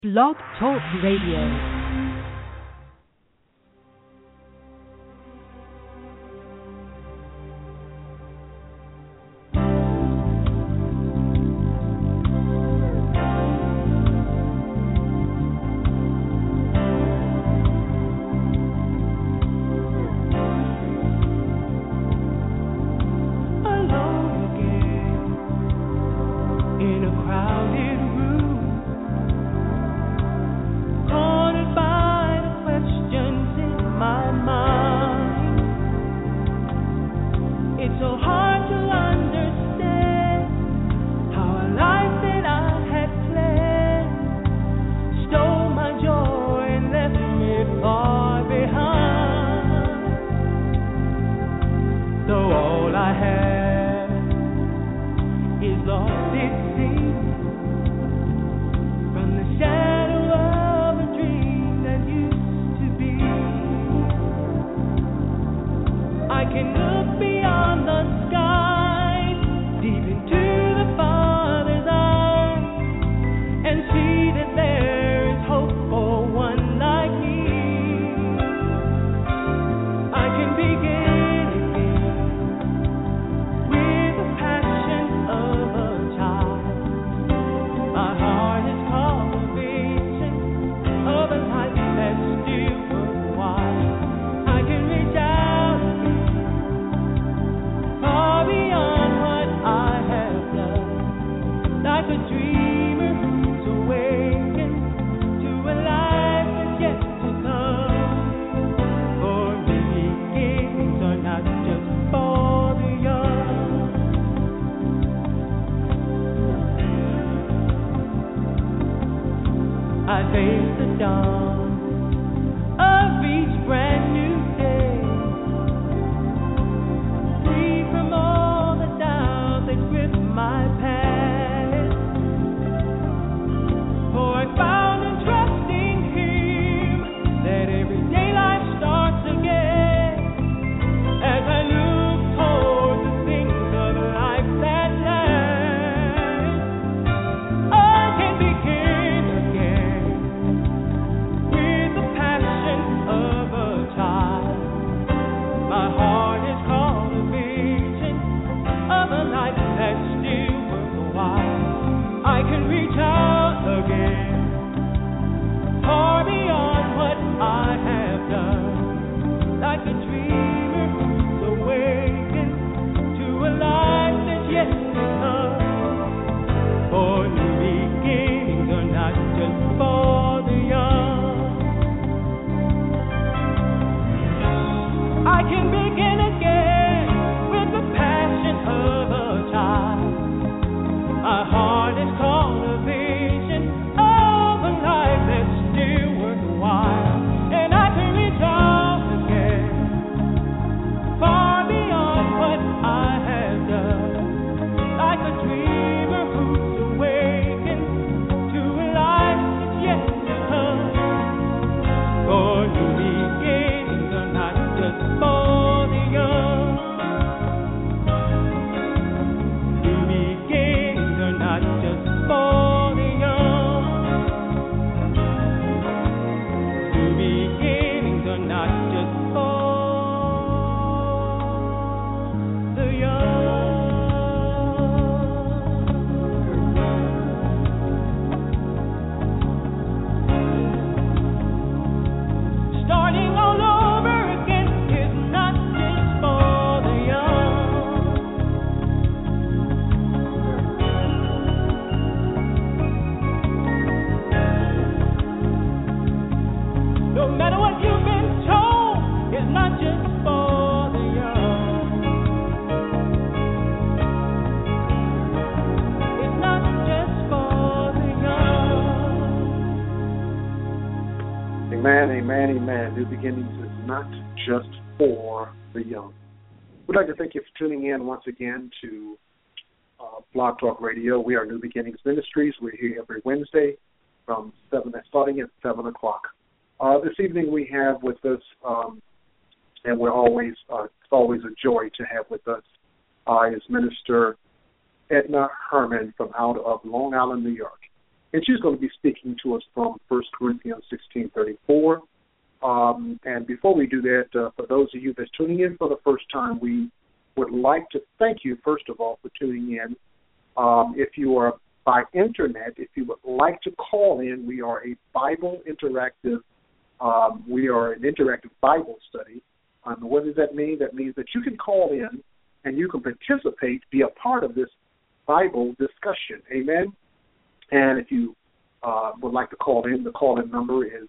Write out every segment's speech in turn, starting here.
Blog Talk Radio. Amen. New Beginnings is not just for the young. We'd like to thank you for tuning in once again to Blog Talk Radio. We are New Beginnings Ministries. We're here every Wednesday from starting at 7 o'clock. This evening we have with us, and it's always a joy to have with us, is Minister Edna Herman from out of Long Island, New York. and she's going to be speaking to us from 1 Corinthians 16:34. And before we do that, for those of you that's tuning in for the first time, we would like to thank you, first of all, for tuning in. If you are by internet, if you would like to call in, we are a Bible interactive. We are an interactive Bible study. What does that mean? That means that you can call in and you can participate, be a part of this Bible discussion. Amen. And if you would like to call in, the call-in number is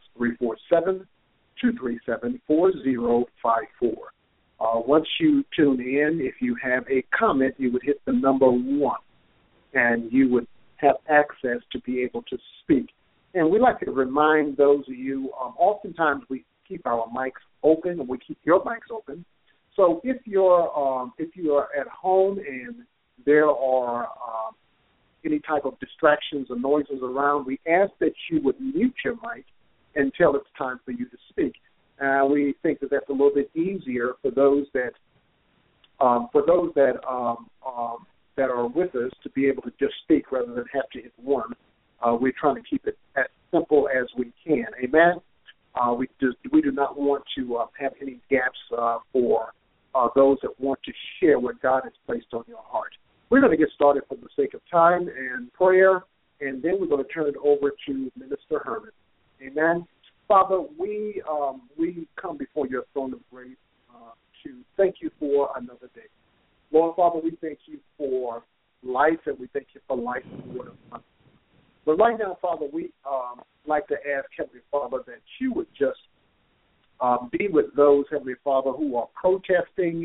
347-237-4054. Once you tune in, if you have a comment, you would hit the number 1, and you would have access to be able to speak. And we like to remind those of you, oftentimes we keep our mics open, and we keep your mics open. So if you are at home and there are any type of distractions or noises around, we ask that you would mute your mic until it's time for you to speak. We think that that's a little bit easier for those that are with us to be able to just speak rather than have to hit 1. We're trying to keep it as simple as we can. Amen. We do not want to have any gaps for those that want to share what God has placed on your heart. We're going to get started for the sake of time and prayer, and then we're going to turn it over to Minister Herman. Amen. Father, we come before your throne of grace to thank you for another day. Lord, Father, we thank you for life, and we thank you for life and water. But right now, Father, we like to ask, Heavenly Father, that you would just be with those, Heavenly Father, who are protesting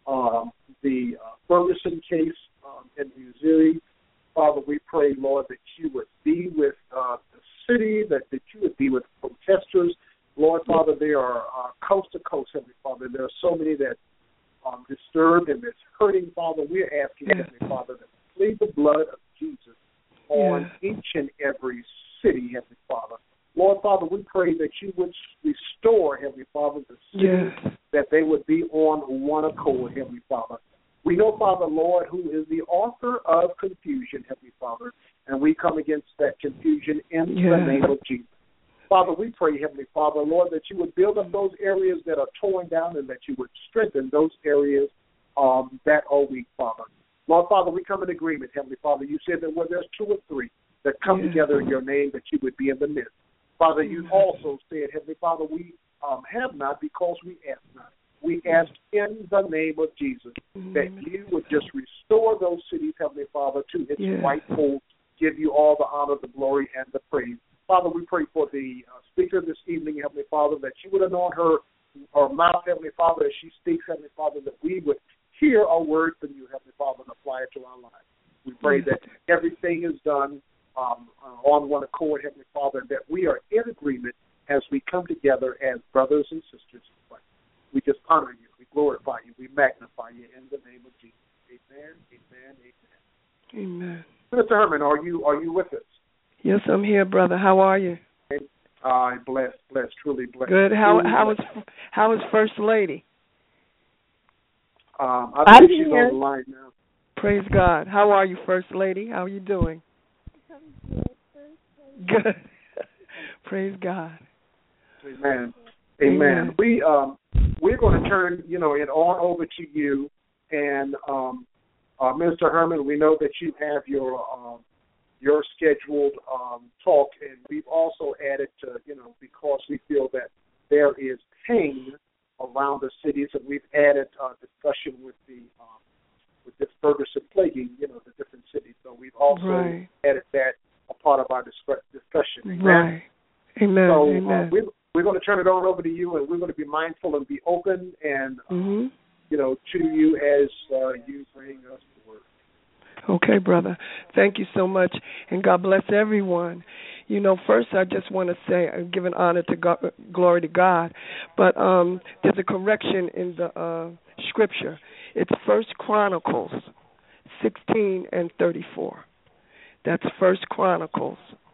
the Ferguson case in Missouri. Father, we pray, Lord, that you would be with the city, that you would be with protesters. Lord, Father, they are coast to coast, Heavenly Father. There are so many that are disturbed and that's hurting, Father. We're asking, Heavenly Father, that plead the blood of Jesus on each and every city, Heavenly Father. Lord, Father, we pray that you would restore, Heavenly Father, the city, that they would be on one accord, Heavenly Father. We know, Father, Lord, who is the author of confusion, Heavenly Father, and we come against that confusion in the name of Jesus. Father, we pray, Heavenly Father, Lord, that you would build up those areas that are torn down and that you would strengthen those areas that are weak, Father. Lord, Father, we come in agreement, Heavenly Father. You said that where there's 2 or 3 that come together in your name, that you would be in the midst. Father, you also said, Heavenly Father, we have not because we ask not. We ask in the name of Jesus that you would just restore those cities, Heavenly Father, to its rightful, give you all the honor, the glory, and the praise. Father, we pray for the speaker this evening, Heavenly Father, that you would anoint her mouth, Heavenly Father, as she speaks, Heavenly Father, that we would hear a word from you, Heavenly Father, and apply it to our lives. We pray that everything is done on one accord, Heavenly Father, and that we are in agreement as we come together as brothers and sisters in Christ. We just honor you, we glorify you, we magnify you in the name of Jesus. Amen, amen, amen. Amen. Mr. Herman, are you with us? Yes, I'm here, brother. How are you? Blessed, truly blessed. Good. How is First Lady? I think she's on the line now. Praise God. How are you, First Lady? How are you doing? Good. Praise God. Amen. Amen. We're going to turn it on over to you, and Minister Herman. We know that you have your scheduled talk, and we've also added to because we feel that there is pain around the cities, and we've added discussion with this Ferguson plaguing the different cities. So we've also added that a part of our discussion. Amen? Right. Amen. So Amen. we're going to turn it on over to you, and we're going to be mindful and be open and to you as you bring us the word. Okay, brother. Thank you so much, and God bless everyone. First I just want to say, give an honor to God, glory to God, but there's a correction in the scripture. It's 1 Chronicles 16:34. That's 1 Chronicles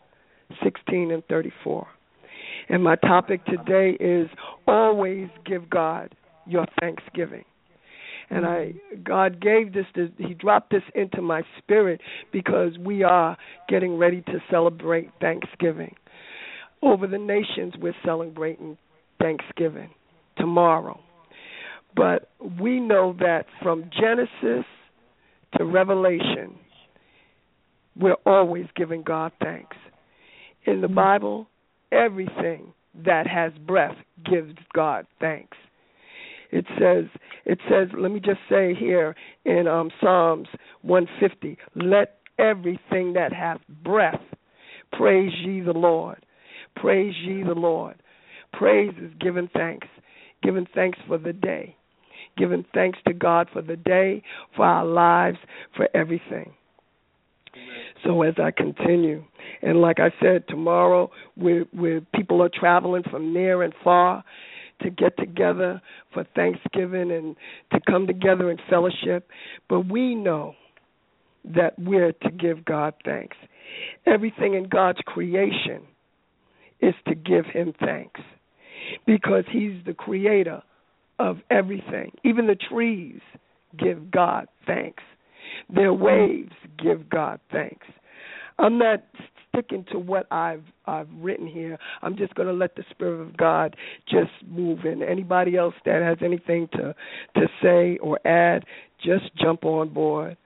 16:34. And my topic today is always give God your thanksgiving. And God gave this, He dropped this into my spirit because we are getting ready to celebrate Thanksgiving. Over the nations, we're celebrating Thanksgiving tomorrow. But we know that from Genesis to Revelation, we're always giving God thanks. In the Bible, everything that has breath gives God thanks. It says, let me just say here in Psalms 150, let everything that hath breath praise ye the Lord. Praise ye the Lord. Praise is giving thanks for the day, giving thanks to God for the day, for our lives, for everything. So as I continue, and like I said, tomorrow where people are traveling from near and far to get together for Thanksgiving and to come together in fellowship, but we know that we're to give God thanks. Everything in God's creation is to give Him thanks because He's the creator of everything. Even the trees give God thanks. Their waves give God thanks. I'm not sticking to what I've written here. I'm just going to let the Spirit of God just move in. Anybody else that has anything to say or add, just jump on board.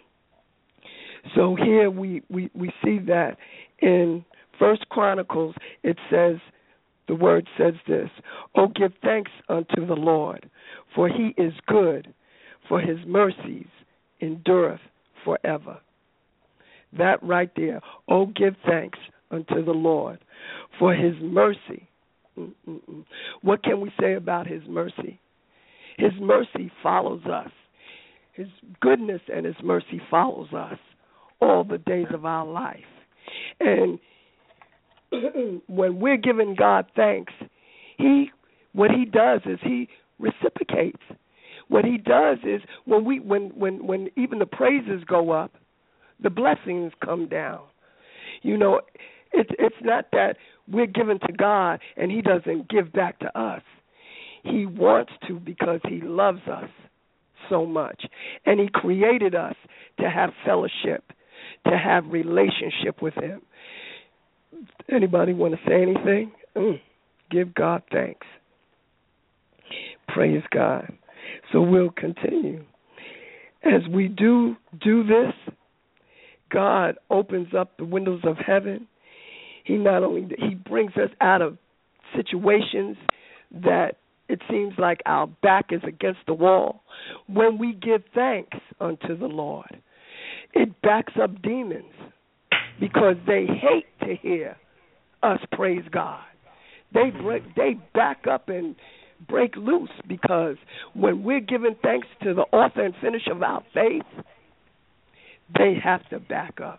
So here we see that in First Chronicles it says, the word says this, "Oh, give thanks unto the Lord, for He is good, for His mercies endureth forever." That right there. Oh, give thanks unto the Lord for His mercy. What can we say about His mercy? His mercy follows us. His goodness and His mercy follows us all the days of our life. And when we're giving God thanks, what He does is He reciprocates. What He does is when even the praises go up, the blessings come down. You know, it's not that we're giving to God and He doesn't give back to us. He wants to because He loves us so much. And He created us to have fellowship, to have relationship with Him. Anybody want to say anything? Give God thanks. Praise God. So we'll continue. As we do this, God opens up the windows of heaven. He brings us out of situations that it seems like our back is against the wall. When we give thanks unto the Lord, it backs up demons because they hate to hear us praise God. They back up and break loose because when we're giving thanks to the author and finisher of our faith, they have to back up.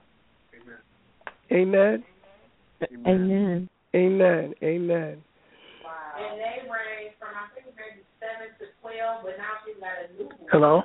Amen. Amen. Amen. Amen. Wow. And they range from, I think, maybe 7 to 12, but now she's got a new one. Hello?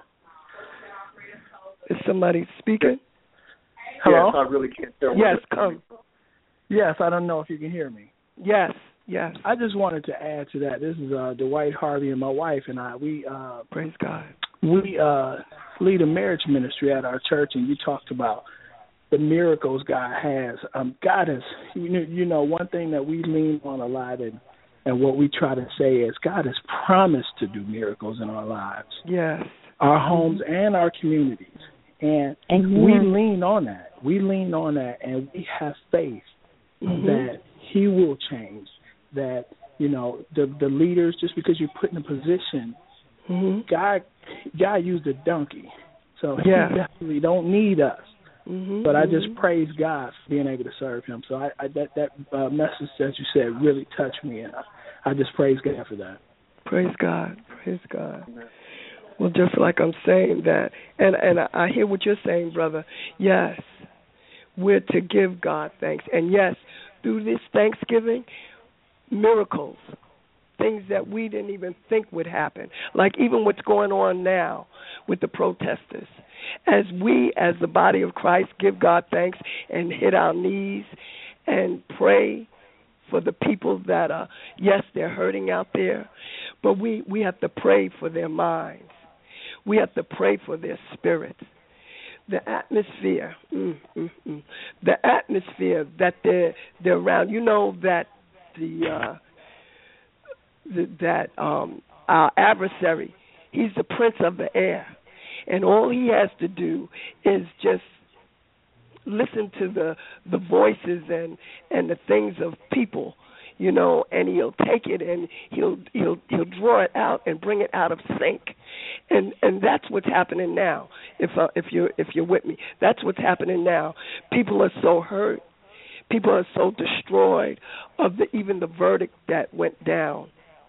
Is somebody speaking? Hello? Yes, I really can't tell. Yes, come. Yes, I don't know if you can hear me. Yes. I just wanted to add to that. This is Dwight Harvey and my wife and I. We praise God. We lead a marriage ministry at our church, and you talked about the miracles God has. God has, one thing that we lean on a lot, and what we try to say is God has promised to do miracles in our lives. Yes. Our homes and our communities. And we lean on that. And we have faith that He will change. That, the leaders, just because you're put in a position, God used a donkey. So He definitely don't need us. But I just praise God for being able to serve Him. So that message that you said really touched me, and I just praise God for that. Praise God. Praise God. Well, just like I'm saying that, and I hear what you're saying, brother. Yes, we're to give God thanks. And yes, through this Thanksgiving, miracles, things that we didn't even think would happen, like even what's going on now with the protesters. As we, as the body of Christ, give God thanks and hit our knees and pray for the people that are, yes, they're hurting out there, but we have to pray for their minds. We have to pray for their spirits. The atmosphere, the atmosphere that they're around. You know that our adversary, he's the prince of the air, and all he has to do is just listen to the voices and the things of people, you know, and he'll take it and he'll draw it out and bring it out of sync, and that's what's happening now. If you're with me, that's what's happening now. People are so hurt, people are so destroyed of even the verdict that went down.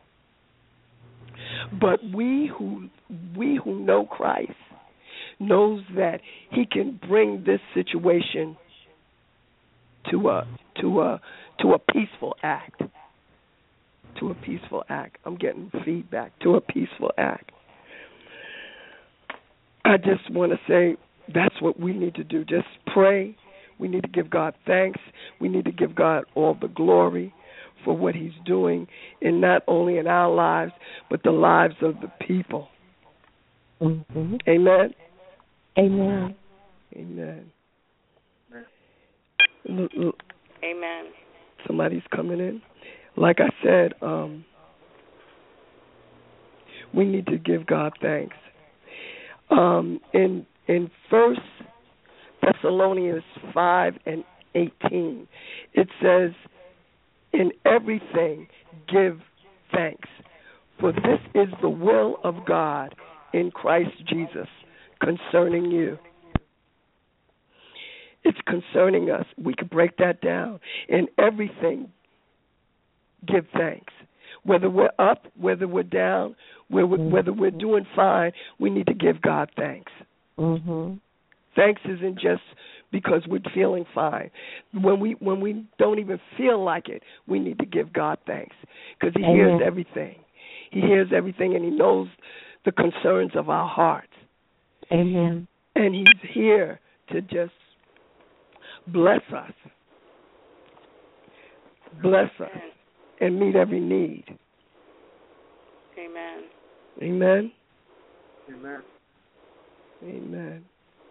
But we who know Christ knows that He can bring this situation to a peaceful act. To a peaceful act. I'm getting feedback. To a peaceful act. I just want to say that's what we need to do. Just pray. We need to give God thanks. We need to give God all the glory for what He's doing, and not only in our lives, but the lives of the people. Mm-hmm. Amen. Amen. Amen. Amen. Somebody's coming in. Like I said, we need to give God thanks. In 1 Thessalonians 5:18, it says, "In everything give thanks, for this is the will of God in Christ Jesus concerning you." It's concerning us. We could break that down. In everything, give thanks. Whether we're up, whether we're down, whether we're doing fine, we need to give God thanks. Mm-hmm. Thanks isn't just because we're feeling fine. When we don't even feel like it, we need to give God thanks, because He hears everything. He hears everything, and He knows the concerns of our hearts. Amen. And He's here to just bless us. Bless us and meet every need. Amen. Amen. Amen. Amen.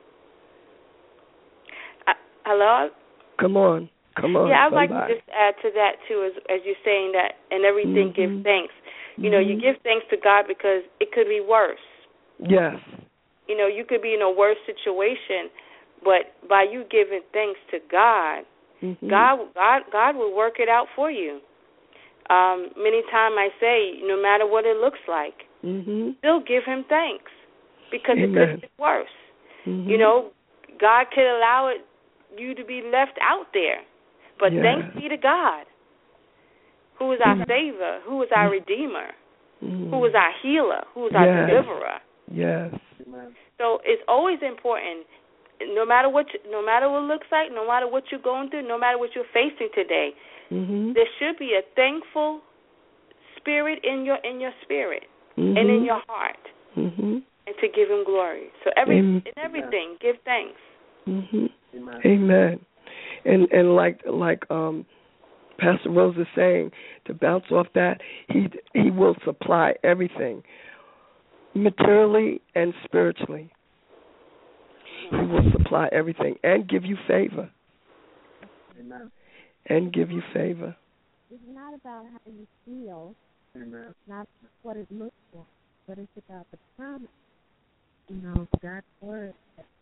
Hello? Come on. Yeah, I'd like to just add to that, too, as you're saying that in everything give thanks. You know, you give thanks to God because it could be worse. Yes. You know, you could be in a worse situation, but by you giving thanks to God, God will work it out for you. Many times I say, no matter what it looks like, still give Him thanks, because it could be worse. You know, God could allow you to be left out there, but thanks be to God, who is our Savior, who is our Redeemer, who is our healer, who is our deliverer. Yes. So it's always important, no matter what it looks like, no matter what you're going through, no matter what you're facing today, there should be a thankful spirit in your spirit and in your heart, and to give Him glory. So in everything, give thanks. Amen. And like Pastor Rose is saying, to bounce off that, He will supply everything, materially and spiritually. He will supply everything and give you favor. Amen. And give you favor. It's not about how you feel. Amen. It's not what it looks like, but it's about the promise. You know, God's word.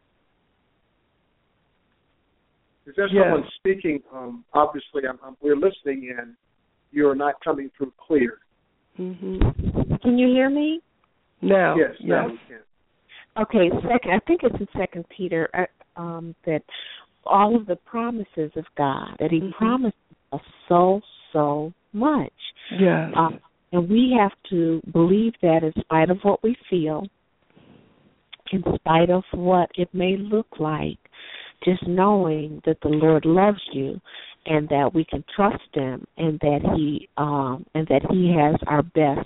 Is there someone speaking? Obviously, we're listening, and you're not coming through clear. Can you hear me? Now. Yes. Now we can. Okay, I think it's in 2 Peter that all of the promises of God, that He promised us so much. Yes. And we have to believe that in spite of what we feel, in spite of what it may look like, just knowing that the Lord loves you and that we can trust Him, and that He has our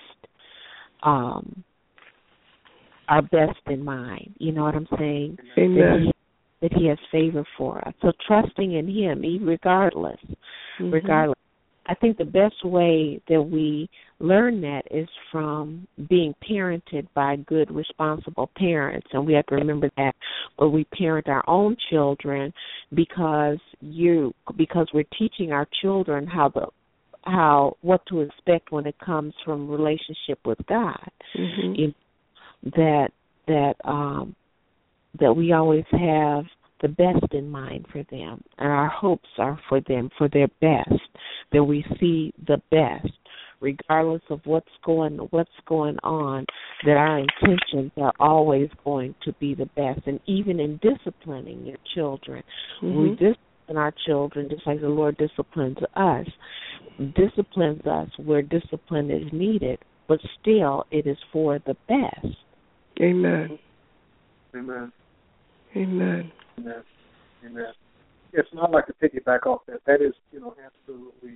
best in mind. You know what I'm saying? Amen. That He has favor for us. So trusting in Him, regardless. I think the best way that we learn that is from being parented by good, responsible parents, and we have to remember that when we parent our own children, because we're teaching our children what to expect when it comes from relationship with God. That we always have the best in mind for them, and our hopes are for them, for their best, that we see the best, regardless of what's going on, that our intentions are always going to be the best. And even in disciplining your children, we discipline our children just like the Lord disciplines us where discipline is needed, but still it is for the best. Amen. Amen. Amen. Amen. Amen. Yes, and I'd like to piggyback off that. That is, absolutely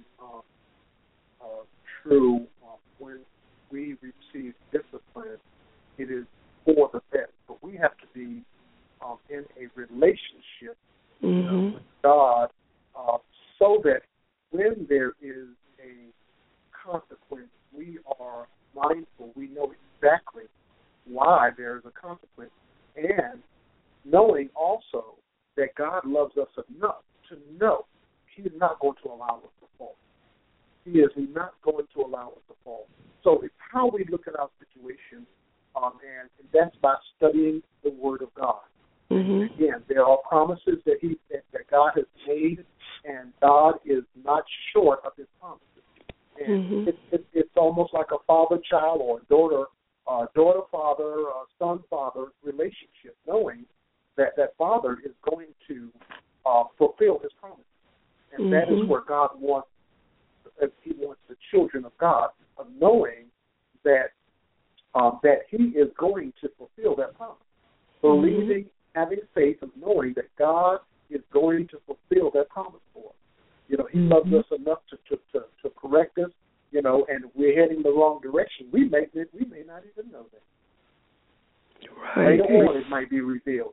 true. When we receive discipline, it is for the best. But we have to be in a relationship with God, so that when there is a consequence, we are mindful. We know exactly why there is a consequence, and knowing also that God loves us enough to know He is not going to allow us to fall. He is not going to allow us to fall. So it's how we look at our situation, and that's by studying the Word of God. Again, there are promises that God has made, and God is not short of His promises. And it's almost like a father-child or daughter-father, son-father relationship, knowing that father is going to fulfill his promises. And that is where God wants, He wants the children of God of knowing that He is going to fulfill that promise. Believing, having faith of knowing that God is going to fulfill that promise for us. He loves us enough to correct us, and we're heading the wrong direction. We may not even know that. Right. Later on, it might be revealed.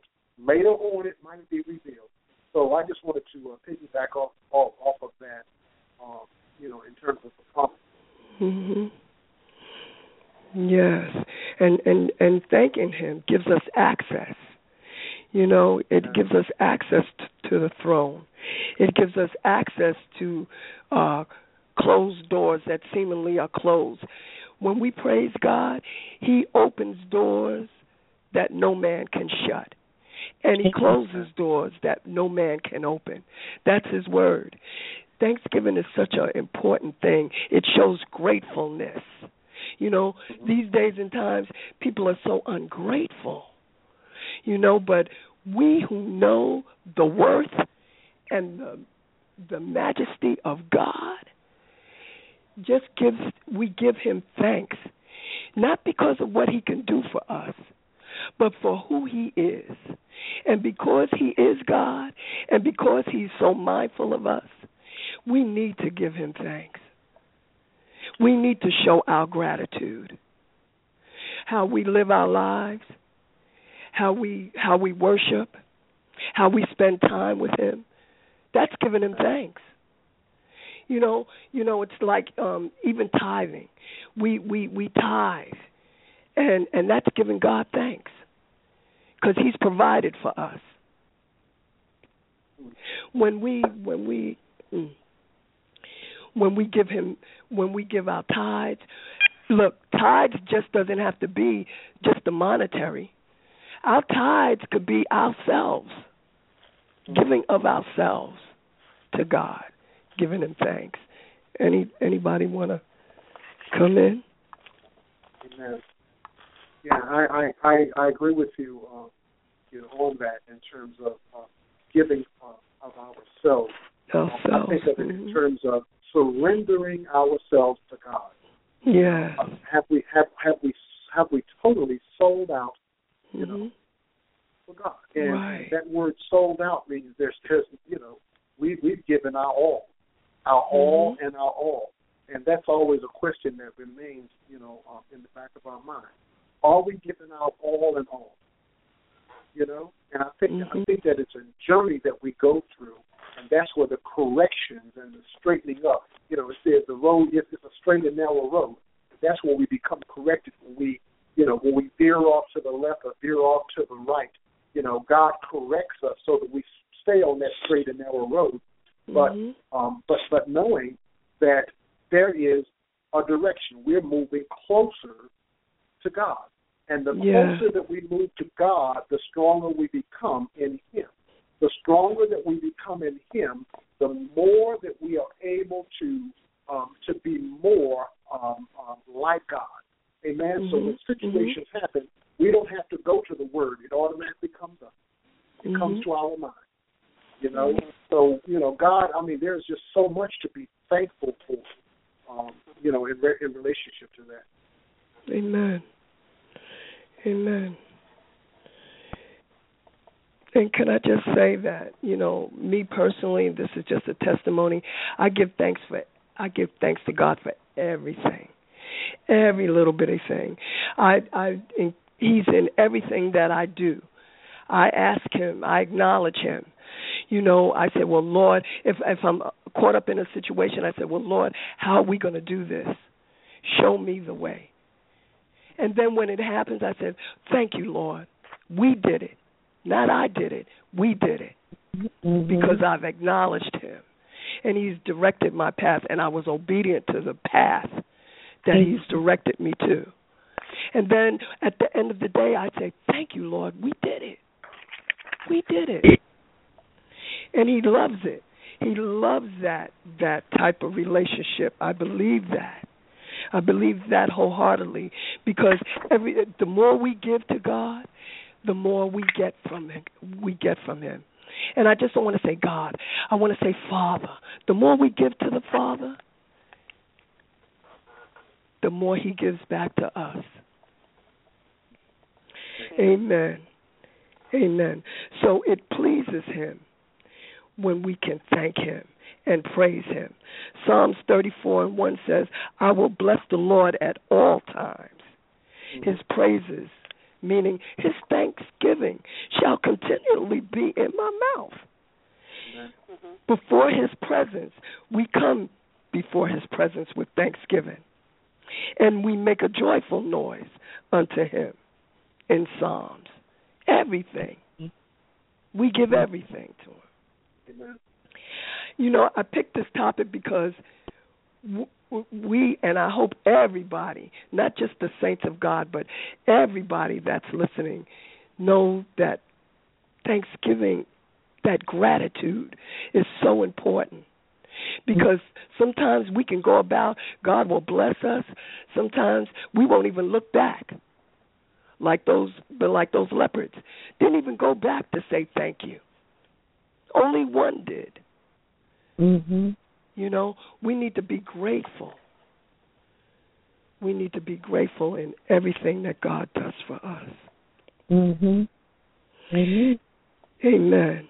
So I just wanted to piggyback off of that, in terms of the promise. Yes, and thanking Him gives us access. It gives us access to the throne. It gives us access to closed doors that seemingly are closed. When we praise God, He opens doors that no man can shut, and He closes doors that no man can open. That's His word. Thanksgiving is such an important thing. It shows gratefulness. These days and times, people are so ungrateful. But we who know the worth and the majesty of God, we give Him thanks, not because of what He can do for us, but for who He is. And because He is God, and because He's so mindful of us, we need to give Him thanks. We need to show our gratitude. How we live our lives, how we worship, how we spend time with Him, that's giving Him thanks. It's like even tithing. We tithe, and that's giving God thanks because He's provided for us. When we give our tithes, look, tithes just doesn't have to be just the monetary. Our tithes could be ourselves, giving of ourselves to God, giving Him thanks. Anybody want to come in? Amen. Yeah, I agree with you, on that in terms of giving of ourselves. I think of it in terms of surrendering ourselves to God. Yeah. Have we totally sold out, for God? And that word "sold out" means there's we've given our all and our all, and that's always a question that remains, in the back of our mind. Are we giving our all and all? And I think that it's a journey that we go through And that's where the corrections and the straightening up, it says the road is a straight and narrow road. That's where we become corrected when we veer off to the left or veer off to the right. God corrects us so that we stay on that straight and narrow road. But knowing that there is a direction, we're moving closer to God. And the closer that we move to God, the stronger we become in Him. The stronger that we become in Him, the more that we are able to be more like God. Amen? So when situations happen, we don't have to go to the Word. It automatically comes up. It comes to our mind. So, God, there's just so much to be thankful for, in relationship to that. Amen. Amen. And can I just say that, me personally, this is just a testimony. I give thanks to God for everything, every little bitty thing. He's in everything that I do. I ask Him. I acknowledge Him. I said, well, Lord, if I'm caught up in a situation, I said, well, Lord, how are we going to do this? Show me the way. And then when it happens, I said, thank you, Lord. We did it. Not I did it. We did it. Because I've acknowledged Him. And He's directed my path, and I was obedient to the path that He's directed me to. And then at the end of the day, I say, thank you, Lord. We did it. We did it. And He loves it. He loves that type of relationship. I believe that. I believe that wholeheartedly, because the more we give to God, the more we get from Him. And I just don't want to say God. I want to say Father. The more we give to the Father, the more He gives back to us. Amen. Amen. So it pleases Him when we can thank Him and praise Him. Psalms 34:1 says, I will bless the Lord at all times. His praises, meaning His thanksgiving, shall continually be in my mouth. Before His presence, we come before His presence with thanksgiving. And we make a joyful noise unto Him in Psalms. Everything. We give everything to Him. Amen. I picked this topic because we, and I hope everybody, not just the saints of God, but everybody that's listening, know that Thanksgiving, that gratitude is so important. Because sometimes we can go about, God will bless us. Sometimes we won't even look back, like those leopards. Didn't even go back to say thank you. Only one did. We need to be grateful. We need to be grateful in everything that God does for us. Amen. Amen.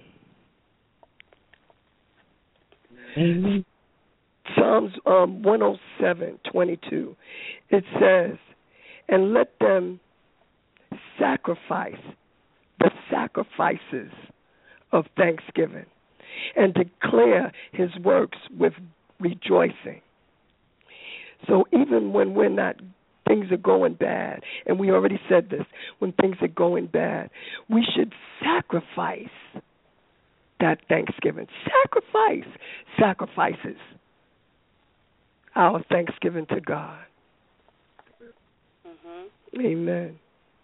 Amen. Psalms 107:22. It says, and let them sacrifice the sacrifices of thanksgiving and declare His works with rejoicing. So even when things are going bad, and we already said this, when things are going bad, we should sacrifice that thanksgiving. Sacrifices our thanksgiving to God. Amen.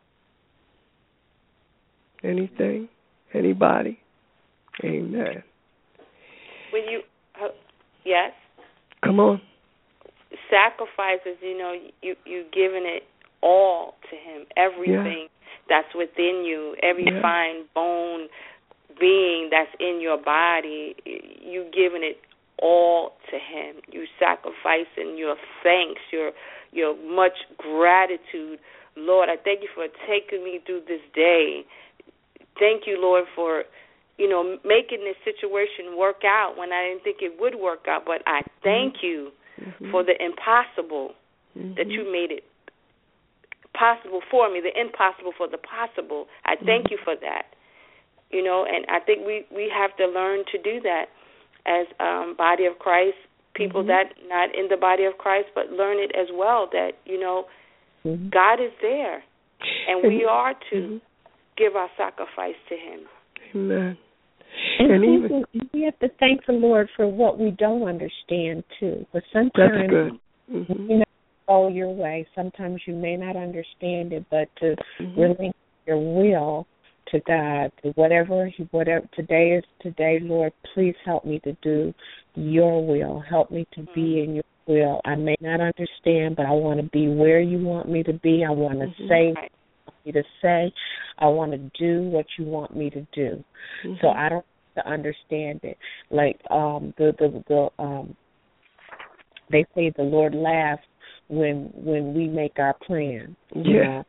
Anything? Anybody? Amen. When you, yes? Come on. Sacrifices, you giving it all to Him, everything that's within you, every fine bone being that's in your body, you giving it all to Him. You sacrificing your thanks, your much gratitude. Lord, I thank you for taking me through this day. Thank you, Lord, for making this situation work out when I didn't think it would work out. But I thank you for the impossible, that you made it possible for me, the impossible for the possible. I thank you for that. And I think we have to learn to do that. as body of Christ, people that not in the body of Christ, but learn it as well, that, God is there, and we are to give our sacrifice to him. Amen. And even we have to thank the Lord for what we don't understand, too. But sometimes that's good. You know, go your way. Sometimes you may not understand it, but to relinquish your will to God, to whatever today is today, Lord, please help me to do your will. Help me to be in your will. I may not understand, but I want to be where you want me to be. I want to say what you want me to say. I want to do what you want me to do. So I don't have to understand it. Like they say the Lord laughs when we make our plan. Yeah.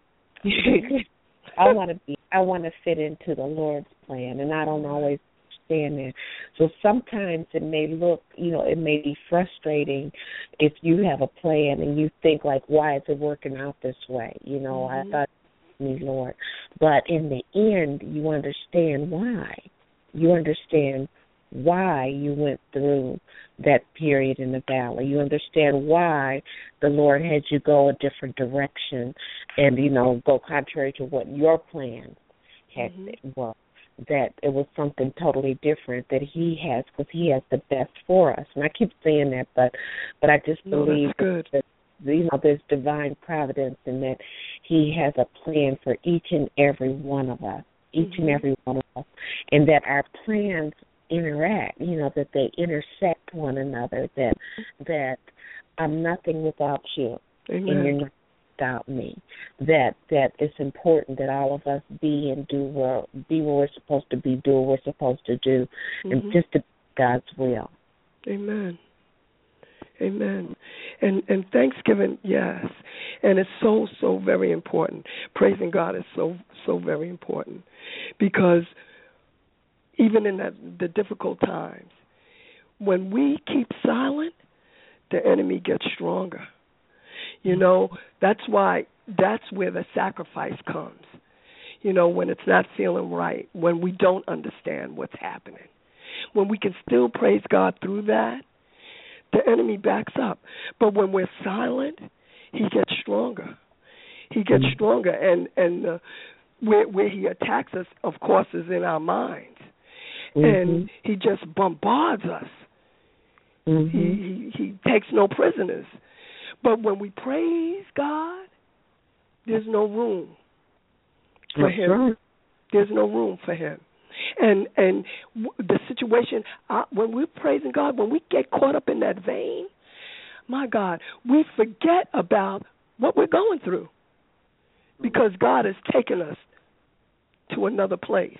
I want to fit into the Lord's plan, and I don't always understand that. So sometimes it may look, it may be frustrating if you have a plan and you think like, why is it working out this way? I thought, me, Lord. But in the end, you understand why. You understand why you went through that period in the valley. You understand why the Lord had you go a different direction and, go contrary to what your plan had been. Well, that it was something totally different that he has, because he has the best for us. And I keep saying that, but I just believe that, there's divine providence and that he has a plan for each and every one of us, and that our plans interact, that they intersect one another, that I'm nothing without you, and you're not without me, that it's important that all of us be and do be where we're supposed to be, do what we're supposed to do, and just to God's will. Amen. Amen. And Thanksgiving, yes. And it's so, so very important. Praising God is so, so very important, because even in the difficult times, when we keep silent, the enemy gets stronger. That's where the sacrifice comes. When it's not feeling right, when we don't understand what's happening, when we can still praise God through that, the enemy backs up. But when we're silent, he gets stronger. He gets stronger, and where he attacks us, of course, is in our minds. And he just bombards us. He takes no prisoners. But when we praise God, there's no room for him. Right. There's no room for him. And the situation, when we're praising God, when we get caught up in that vein, my God, we forget about what we're going through, because God has taken us to another place.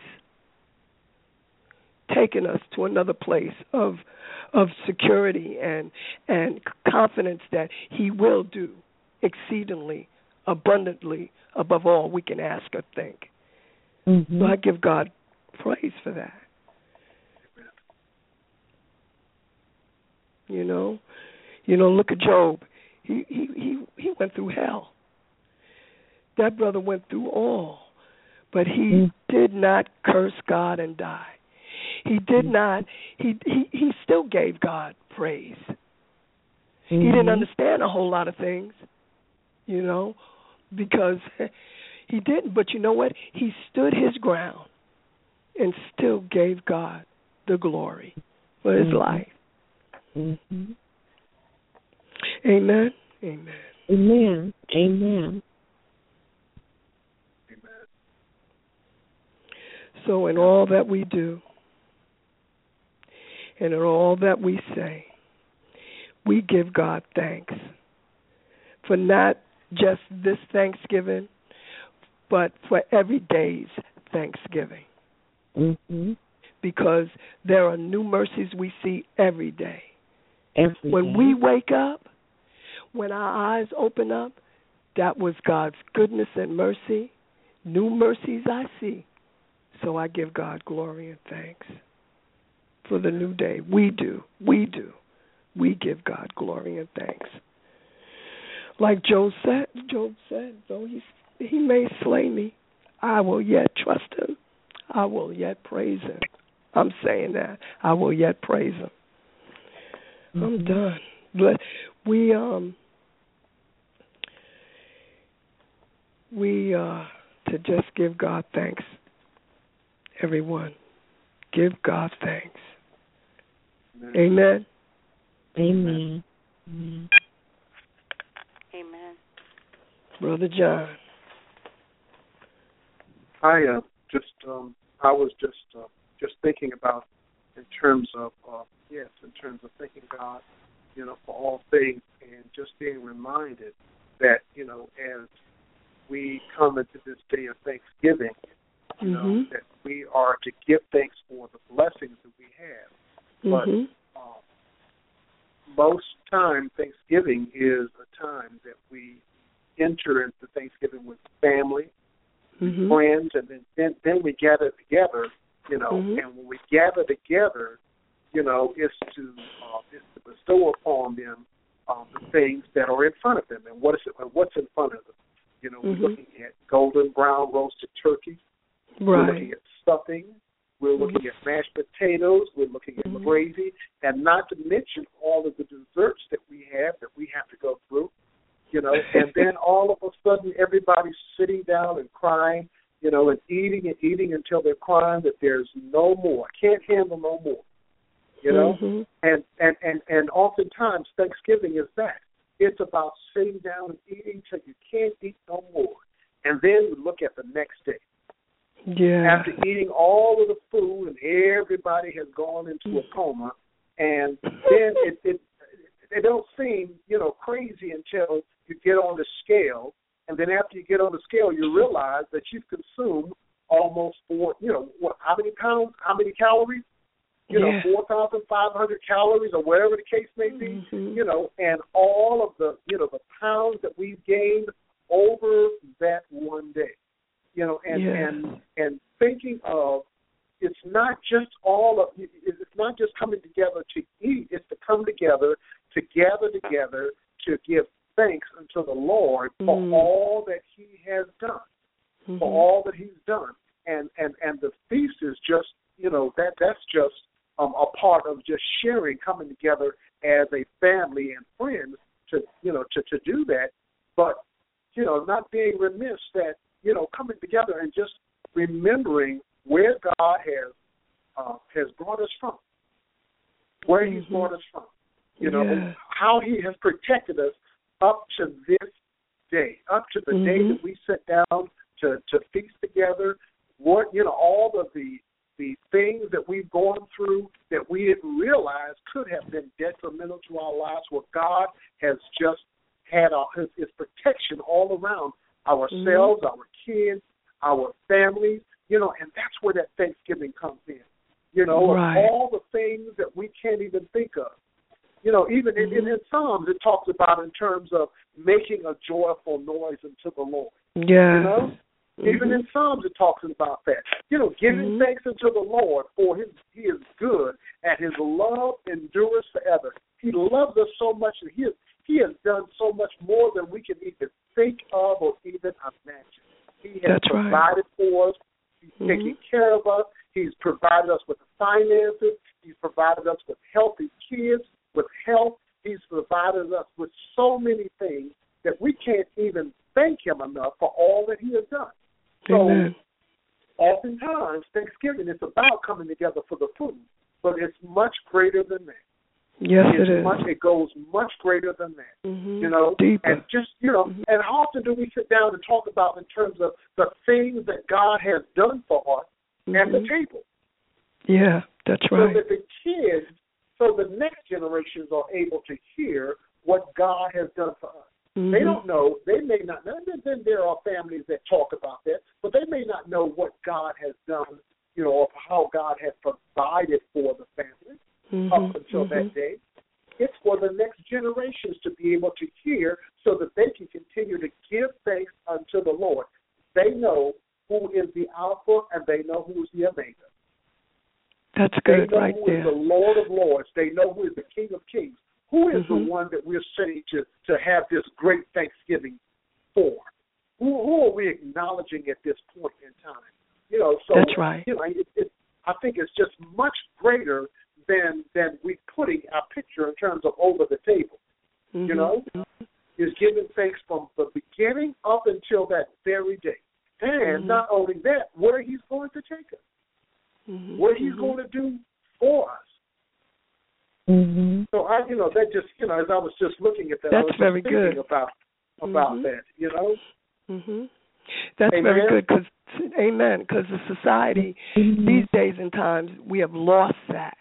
Taken us to another place of security and confidence that he will do exceedingly, abundantly, above all we can ask or think. So I give God praise for that. Look at Job. He went through hell. That brother went through all, but he did not curse God and die. He did not. He still gave God praise. He didn't understand a whole lot of things, because he didn't. But you know what? He stood his ground and still gave God the glory for his life. Amen. Amen. Amen. Amen. So in all that we do, and in all that we say, we give God thanks for not just this Thanksgiving, but for every day's Thanksgiving. Because there are new mercies we see every day. When we wake up, when our eyes open up, that was God's goodness and mercy. New mercies I see. So I give God glory and thanks for the new day. We do. We give God glory and thanks. Like Job said, though he may slay me, I will yet trust him. I will yet praise him. I'm saying that. I will yet praise him. I'm done. But we to just give God thanks. Everyone, give God thanks. Amen. Amen. Amen. Brother John. I was just thinking about in terms of thanking God, for all things, and just being reminded that, as we come into this day of Thanksgiving, that we are to give thanks for the blessings that we have. But most time, Thanksgiving is a time that we enter into Thanksgiving with family, friends, and then we gather together, and when we gather together, is to bestow upon them the things that are in front of them. And what's in front of them? We're looking at golden brown roasted turkey. Right. We're looking at stuffing. We're looking at mashed potatoes. We're looking at gravy, and not to mention all of the desserts that we have to go through. And then all of a sudden everybody's sitting down and crying, and eating until they're crying that there's no more. Can't handle no more. And oftentimes Thanksgiving is that. It's about sitting down and eating till you can't eat no more. And then we look at the next day. Yeah. After eating all of the food and everybody has gone into a coma, and then it don't seem, crazy until you get on the scale, and then after you get on the scale, you realize that you've consumed almost how many pounds, how many calories? 4,500 calories or whatever the case may be, and all of the, the pounds that we've gained over that one day, and thinking of, it's not just coming together to eat, it's to come together, to gather together, to give thanks unto the Lord for all that he has done, for all that he's done. And the feast is just, that's just a part of just sharing, coming together as a family and friends to do that. But, not being remiss that, coming together and just remembering where God has brought us from, where he's brought us from, how he has protected us up to this day, up to the day that we sit down to feast together, all of the things that we've gone through that we didn't realize could have been detrimental to our lives, where God has just had his protection all around ourselves, our kids, our families, and that's where that Thanksgiving comes in, right. All the things that we can't even think of. Even in Psalms, it talks about in terms of making a joyful noise unto the Lord. Yeah. Even in Psalms, it talks about that. Giving thanks unto the Lord, for he is good, and his love endures forever. He loves us so much, and he has done so much more than we can even think of or even imagine. He has provided for us. He's taking care of us. He's provided us with the finances. He's provided us with healthy kids, with health. He's provided us with so many things that we can't even thank him enough for all that he has done. So oftentimes Thanksgiving is about coming together for the food, but it's much greater than that. Yes, it is. It goes much greater than that, Deeper. And just, and how often do we sit down and talk about in terms of the things that God has done for us at the table? Yeah, that's right. So that the kids, so the next generations are able to hear what God has done for us. They don't know, they may not know, then there are families that talk about that, but they may not know what God has done, or how God has provided for the family up until that day. It's for the next generations to be able to hear so that they can continue to give thanks unto the Lord. They know who is the Alpha and they know who is the Omega. That's good right there. They know who is the Lord of Lords. They know who is the King of Kings. Who is the one that we're sitting to have this great Thanksgiving for? Who are we acknowledging at this point in time? So that's right. I think it's just much greater than we putting our picture in terms of over the table. You know, is giving thanks from the beginning up until that very day. And not only that, where he's going to take us, what he's going to do for us. So that just, as I was just looking at that, that's I was very thinking good about that, That's Amen? very good, because the society these days and times, we have lost that.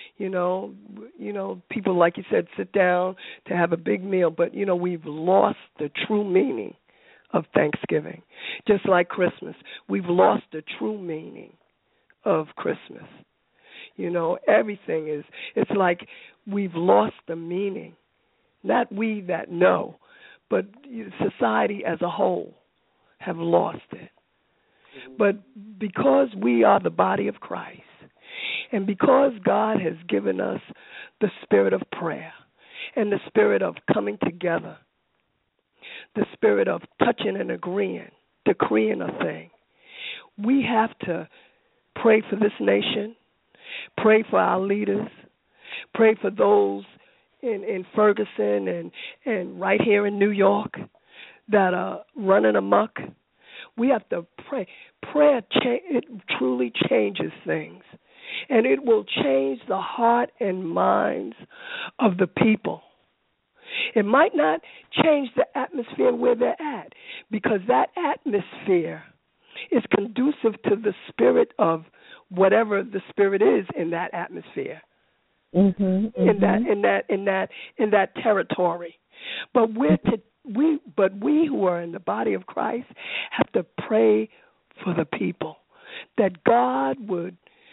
People, like you said, sit down to have a big meal, but, we've lost the true meaning of Thanksgiving. Just like Christmas, we've lost the true meaning of Christmas. Everything it's like we've lost the meaning. Not we that know, but society as a whole have lost it. But because we are the body of Christ, and because God has given us the spirit of prayer and the spirit of coming together, the spirit of touching and agreeing, decreeing a thing, we have to pray for this nation, pray for our leaders, pray for those in Ferguson and right here in New York that are running amok. We have to pray. Prayer, it truly changes things. And it will change the heart and minds of the people. It might not change the atmosphere where they're at, because that atmosphere is conducive to the spirit of whatever the spirit is in that atmosphere, in that territory. But we who are in the body of Christ have to pray for the people, that God would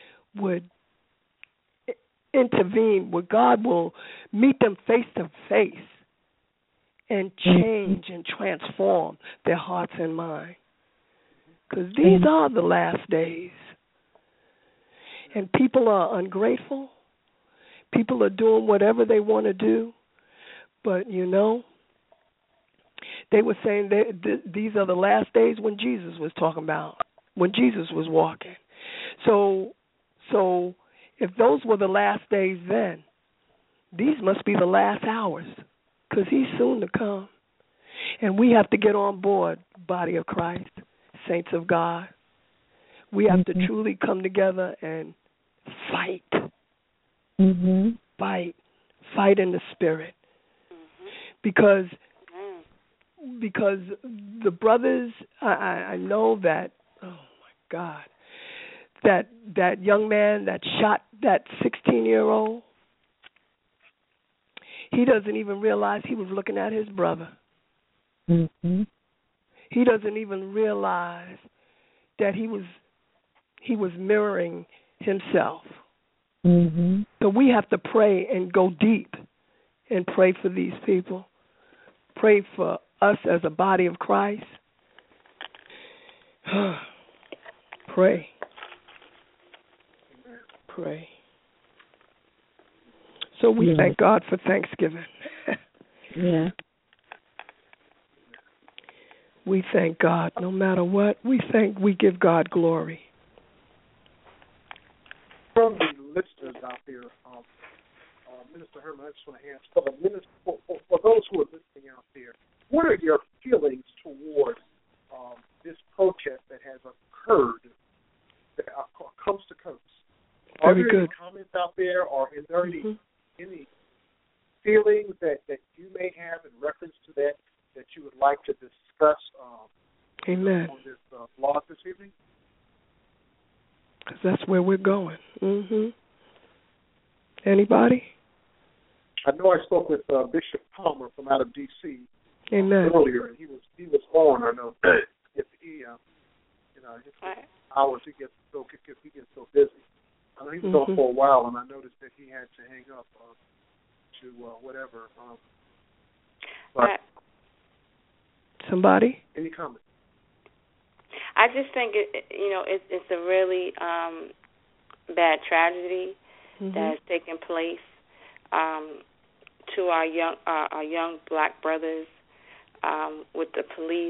intervene, where God will meet them face to face and change and transform their hearts and minds. Because these are the last days. And people are ungrateful. People are doing whatever they want to do. But, they were saying these are the last days when Jesus was talking about, when Jesus was walking. So if those were the last days then, these must be the last hours, because he's soon to come. And we have to get on board, body of Christ, saints of God. We have to truly come together and fight. Fight in the spirit. Because the brothers, I know that, oh my God, that young man that shot that 16-year-old, he doesn't even realize he was looking at his brother. He doesn't even realize that he was mirroring himself. So we have to pray and go deep and pray for these people. Pray for us as a body of Christ. Pray. So we thank God for Thanksgiving. Yeah. We thank God no matter what. We give God glory. From the listeners out there, Minister Herman, I just want to ask for those who are listening out there, what are your feelings towards this protest that has occurred coast to coast? Are there any comments out there, or is there any feelings that you may have in reference to that you would like to discuss Amen. On this blog this evening? Because that's where we're going. Anybody? I know I spoke with Bishop Palmer from out of D.C. Amen. Earlier, and he was on. I know if he his hours he gets so busy. I know he was on for a while, and I noticed that he had to hang up to whatever. But somebody? Any comments? I just think it's a really bad tragedy that has taken place to our young black brothers with the police.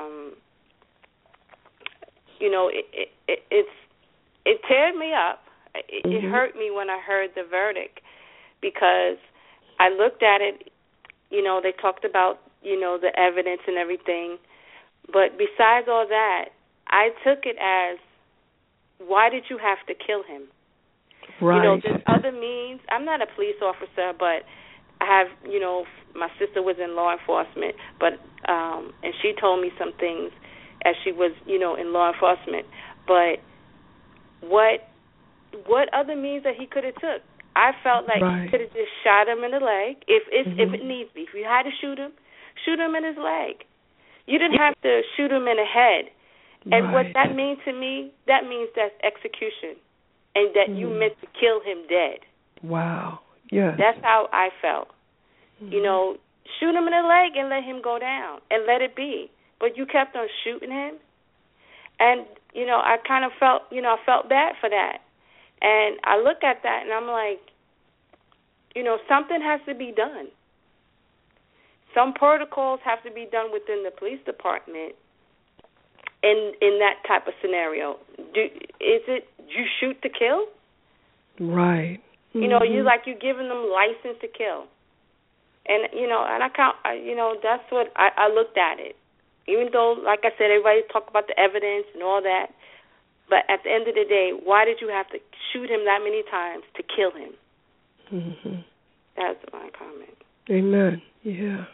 It tears me up it hurt me when I heard the verdict, because I looked at it, they talked about, the evidence and everything. But besides all that, I took it as, why did you have to kill him? Right. There's other means. I'm not a police officer, but I have, my sister was in law enforcement, but and she told me some things as she was, in law enforcement. But what other means that he could have took? I felt like he could have just shot him in the leg if it needs be. If you had to shoot him in his leg. You didn't have to shoot him in the head. And what that means to me, that means that's execution, and that you meant to kill him dead. Wow. Yes. That's how I felt. Shoot him in the leg and let him go down and let it be. But you kept on shooting him. And, I kind of felt, I felt bad for that. And I look at that and I'm like, something has to be done. Some protocols have to be done within the police department in that type of scenario. Is it you shoot to kill? Right. You're giving them license to kill. And, and that's what I looked at it. Even though, like I said, everybody talk about the evidence and all that, but at the end of the day, why did you have to shoot him that many times to kill him? Mm-hmm. That's my comment. Amen. Yeah.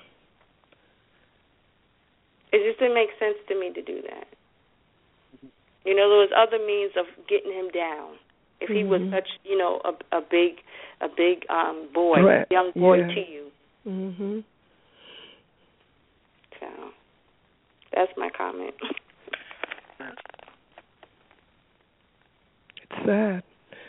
It just didn't make sense to me to do that. There was other means of getting him down. If he was such, a big boy, young boy to you. Mm-hmm. So that's my comment. It's sad.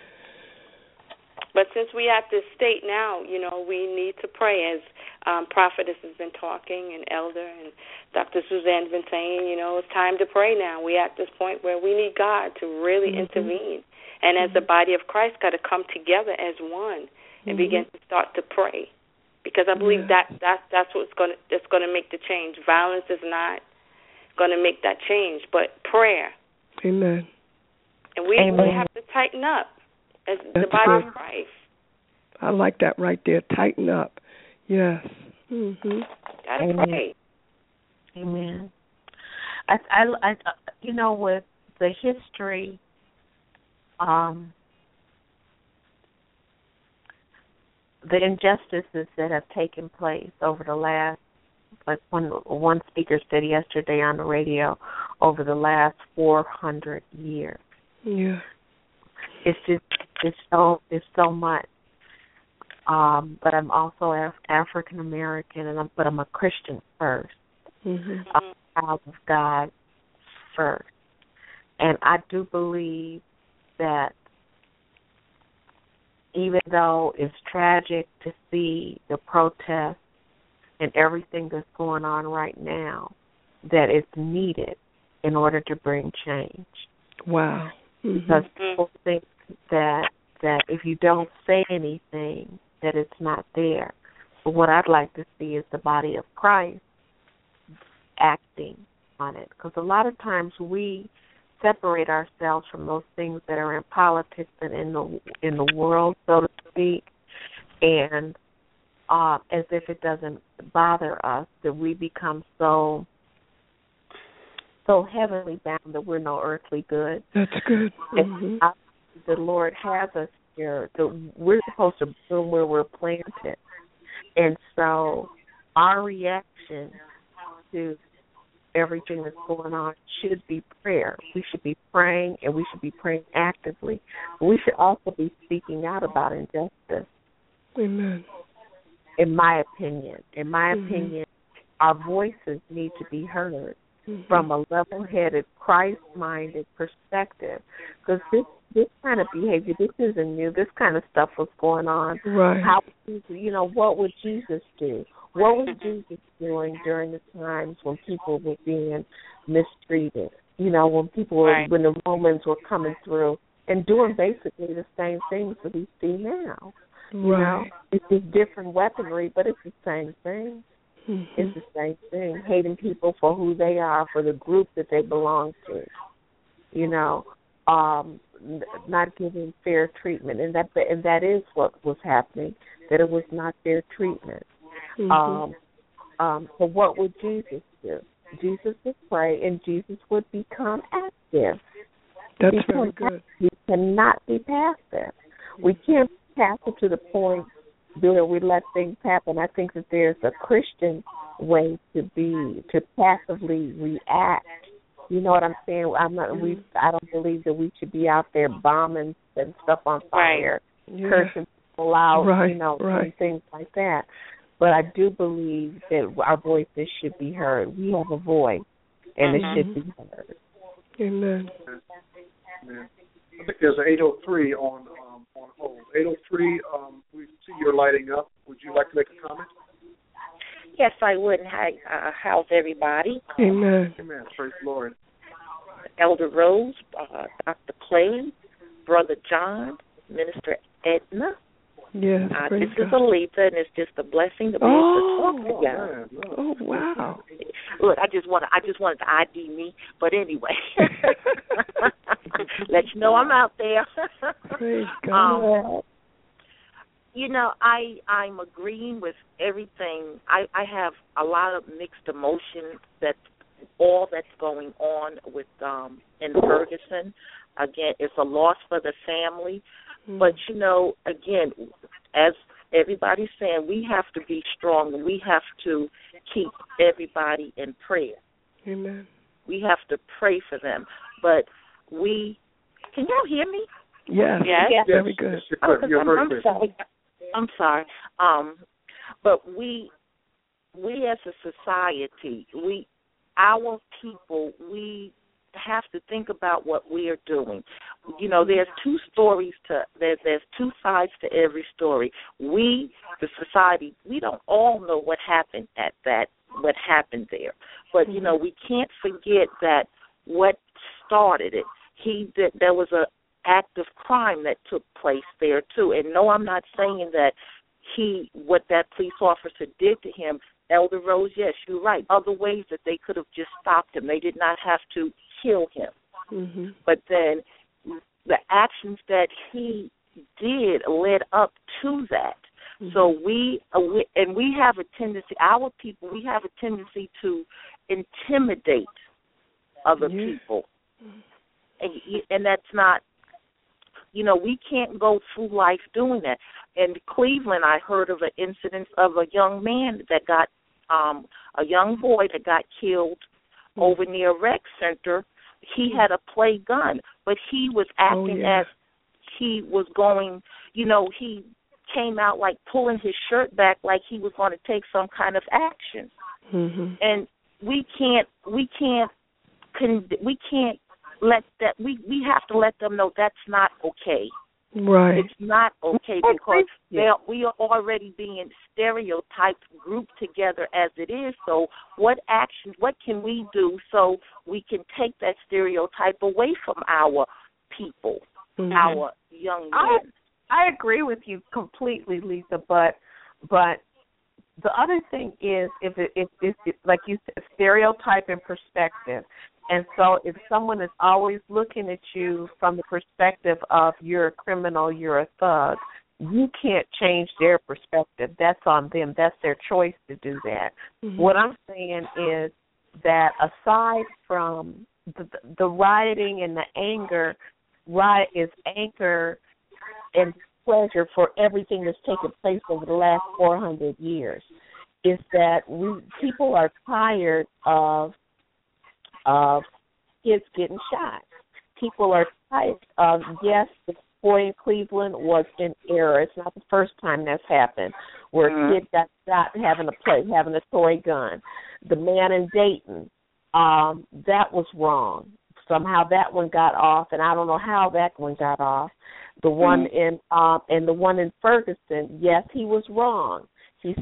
But since we at this state now, we need to pray, as Prophetess has been talking, and Elder and Dr. Suzanne's been saying, it's time to pray now. We're at this point where we need God to really intervene. And as the body of Christ, got to come together as one and begin to start to pray. Because I believe that's what's going to make the change. Violence is not going to make that change, but prayer. Amen. And we have to tighten up as the body of Christ. I like that right there. Tighten up. Yes. Mm-hmm. Gotta pray. Amen. I with the history, the injustices that have taken place over the last, like one speaker said yesterday on the radio, over the last 400 years. Yeah. It's so much. But I'm also African American, but I'm a Christian first. Mm-hmm. I'm a child of God first, and I do believe that even though it's tragic to see the protests and everything that's going on right now, that it's needed in order to bring change. Wow. Mm-hmm. Because people think that if you don't say anything, that it's not there. But what I'd like to see is the body of Christ acting on it. Because a lot of times we separate ourselves from those things that are in politics and in the world, so to speak, and as if it doesn't bother us, that we become so heavenly bound that we're no earthly good. That's good. Mm-hmm. The Lord has us here. We're supposed to bloom where we're planted. And so our reaction to everything that's going on should be prayer. We should be praying, and we should be praying actively. We should also be speaking out about injustice. Amen. In my opinion, our voices need to be heard from a level-headed, Christ-minded perspective. Because this kind of behavior, this isn't new. This kind of stuff was going on. Right. What would Jesus do? What was Jesus doing during the times when people were being mistreated? When the Romans were coming through and doing basically the same things that we see now. Right. It's just different weaponry, but it's the same thing. Mm-hmm. It's the same thing. Hating people for who they are, for the group that they belong to. not giving fair treatment, and that is what was happening. That it was not fair treatment. So what would Jesus do? Jesus would pray, and Jesus would become active. That's very good. We cannot be passive. We can't be passive to the point where we let things happen. I think that there's a Christian way to passively react. You know what I'm saying? I don't believe that we should be out there bombing and stuff on fire, cursing people out, doing things like that. But I do believe that our voices should be heard. We have a voice, and it should be heard. Amen. I think there's an 803 on hold. 803, we see you're lighting up. Would you like to make a comment? Yes, I would. Hi, how's everybody? Amen. Amen. Praise the Lord. Elder Rose, Dr. Clay, Brother John, Minister Edna. Yes, this is Aletha, and it's just a blessing to be able to talk to you. Oh, wow. Look, I just wanted to ID me, but anyway, let you know I'm out there. Praise God. I'm agreeing with everything. I have a lot of mixed emotions that all that's going on with in Ferguson. Again, it's a loss for the family. But, again, as everybody's saying, we have to be strong, and we have to keep everybody in prayer. Amen. We have to pray for them. But can y'all hear me? Yes. Very good. I'm sorry. But we as a society, our people, we have to think about what we are doing. There's there's two sides to every story. We, the society, we don't all know what happened what happened there. But, we can't forget that what started it, there was an act of crime that took place there too. And no, I'm not saying that what that police officer did to him, Elder Rose, yes, you're right. Other ways that they could have just stopped him. They did not have to kill him. But then the actions that he did led up to that. So we have a tendency, our people, we have a tendency to intimidate other people. And that's not, we can't go through life doing that. In Cleveland, I heard of an incident of a young man that got, a young boy that got killed over near Rec Center. He had a play gun, but he was acting as he was going, he came out like pulling his shirt back like he was going to take some kind of action. And we can't let that, we have to let them know that's not okay. Right. It's not okay because we are already being stereotyped, grouped together as it is. So what can we do so we can take that stereotype away from our people, our young men? I agree with you completely, Lisa, but the other thing is if like you said, stereotype and perspective. And so if someone is always looking at you from the perspective of you're a criminal, you're a thug, you can't change their perspective. That's on them. That's their choice to do that. What I'm saying is that aside from the rioting and the anger, riot is anger and pleasure for everything that's taken place over the last 400 years, is that people are tired of kids getting shot. People are tired of, yes, the boy in Cleveland was in error. It's not the first time that's happened, where a kid got shot having a toy gun. The man in Dayton, that was wrong. Somehow that one got off, and I don't know how that one got off. The one in Ferguson, yes, he was wrong. He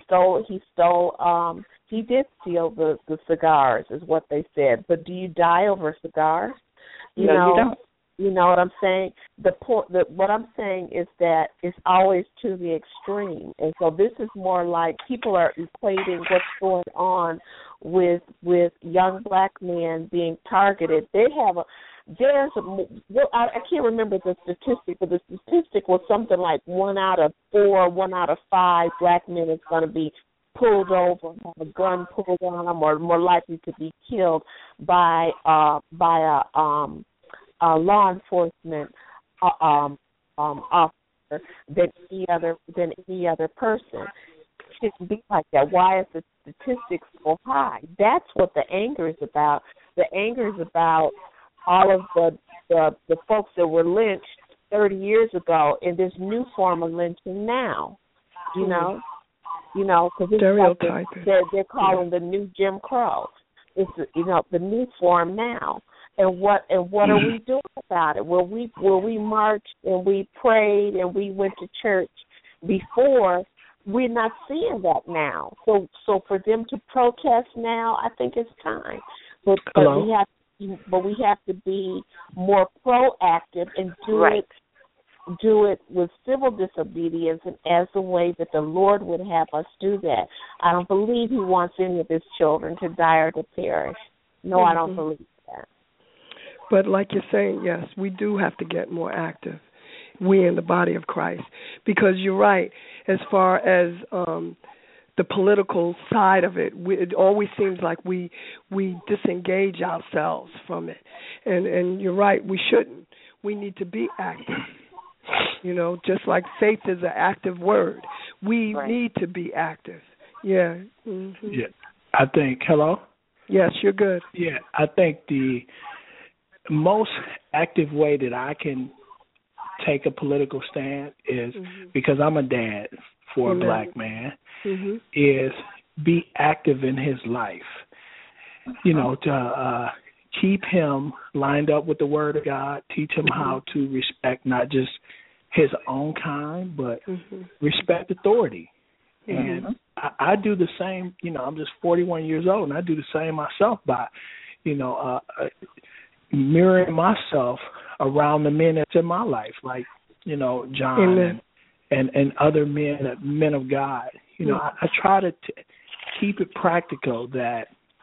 did steal the cigars, is what they said. But do you die over cigars? You don't. You know what I'm saying? What I'm saying is that it's always to the extreme. And so this is more like people are equating what's going on with young black men being targeted. They have I can't remember the statistic, but the statistic was something like 1 out of 4, 1 out of 5 black men is going to be pulled over, have a gun pulled on them, or more likely to be killed by a law enforcement officer than any other person. It shouldn't be like that. Why is the statistics so high? That's what the anger is about. The anger is about all of the folks that were lynched 30 years ago in this new form of lynching now. You know, because it's like they're calling the new Jim Crow. It's the new form now. And what are we doing about it? Well, we marched and we prayed and we went to church before. We're not seeing that now. So for them to protest now, I think it's time. But we have to be more proactive and do it with civil disobedience and as the way that the Lord would have us do that. I don't believe He wants any of His children to die or to perish. No, I don't believe that. But like you're saying, yes, we do have to get more active, we in the body of Christ, because you're right, as far as the political side of it, it always seems like we disengage ourselves from it. And you're right, we shouldn't. We need to be active. Just like faith is an active word. We need to be active. Yeah. Mm-hmm. Yeah. I think, hello? Yes, you're good. Yeah, I think the most active way that I can take a political stand is, because I'm a dad for a black man, is be active in his life. To keep him lined up with the Word of God, teach him how to respect not just his own kind, but respect authority. And I do the same. I'm just 41 years old, and I do the same myself by, mirroring myself around the men that's in my life, like, John and other men of God. I try to keep it practical that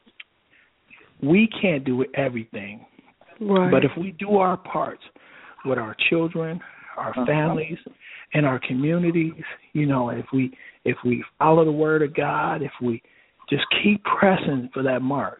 we can't do everything. Right. But if we do our parts with our children, our families, and our communities, if we follow the Word of God, if we just keep pressing for that mark,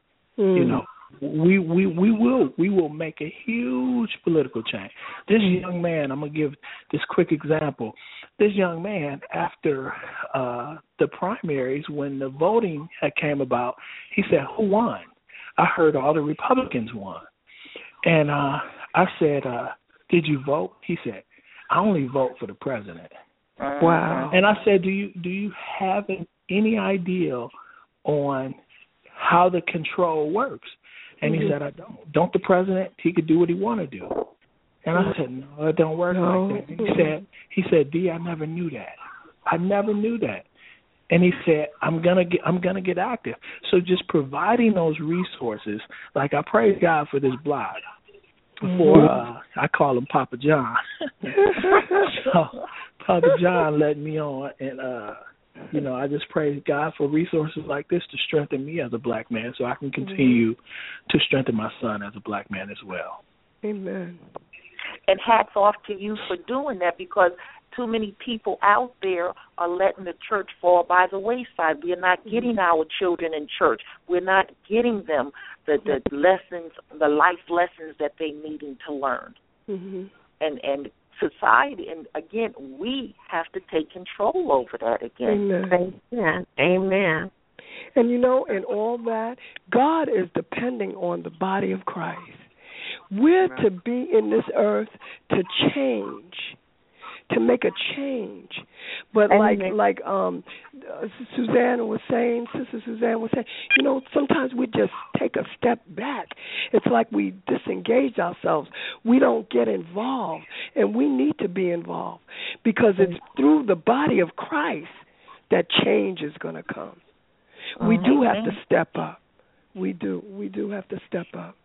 we will make a huge political change. This young man, I'm gonna give this quick example. This young man, after the primaries, when the voting had came about, he said, "Who won?" I heard all the Republicans won, and I said, "Did you vote?" He said, "I only vote for the president." Wow! And I said, "Do you have any idea on how the control works?" And he said, "I don't. Don't the president? He could do what he want to do." And I said, "No, it don't work like that." He said, "D, I never knew that. I never knew that." And he said, I'm gonna get active. So just providing those resources, like I praise God for this blog. For I call him Papa John. So Papa John let me on, and I just praise God for resources like this to strengthen me as a black man, so I can continue to strengthen my son as a black man as well. Amen. And hats off to you for doing that, because too many people out there are letting the church fall by the wayside. We're not getting our children in church. We're not getting them the lessons, the life lessons that they needing to learn. And society, and again, we have to take control over that again. Amen. And in all that, God is depending on the body of Christ. We're to be in this earth to change, to make a change. But like Suzanne was saying, Sister Suzanne was saying, sometimes we just take a step back. It's like we disengage ourselves. We don't get involved, and we need to be involved, because it's through the body of Christ that change is going to come. We do have to step up. We do have to step up.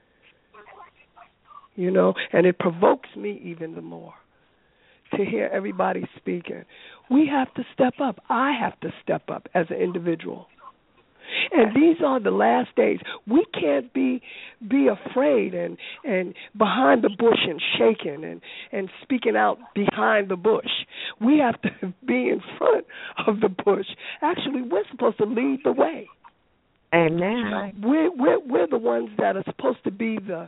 And it provokes me even the more to hear everybody speaking. We have to step up. I have to step up as an individual. And these are the last days. We can't be afraid and behind the bush and shaking and speaking out behind the bush. We have to be in front of the bush. Actually, we're supposed to lead the way. Amen. We're the ones that are supposed to be the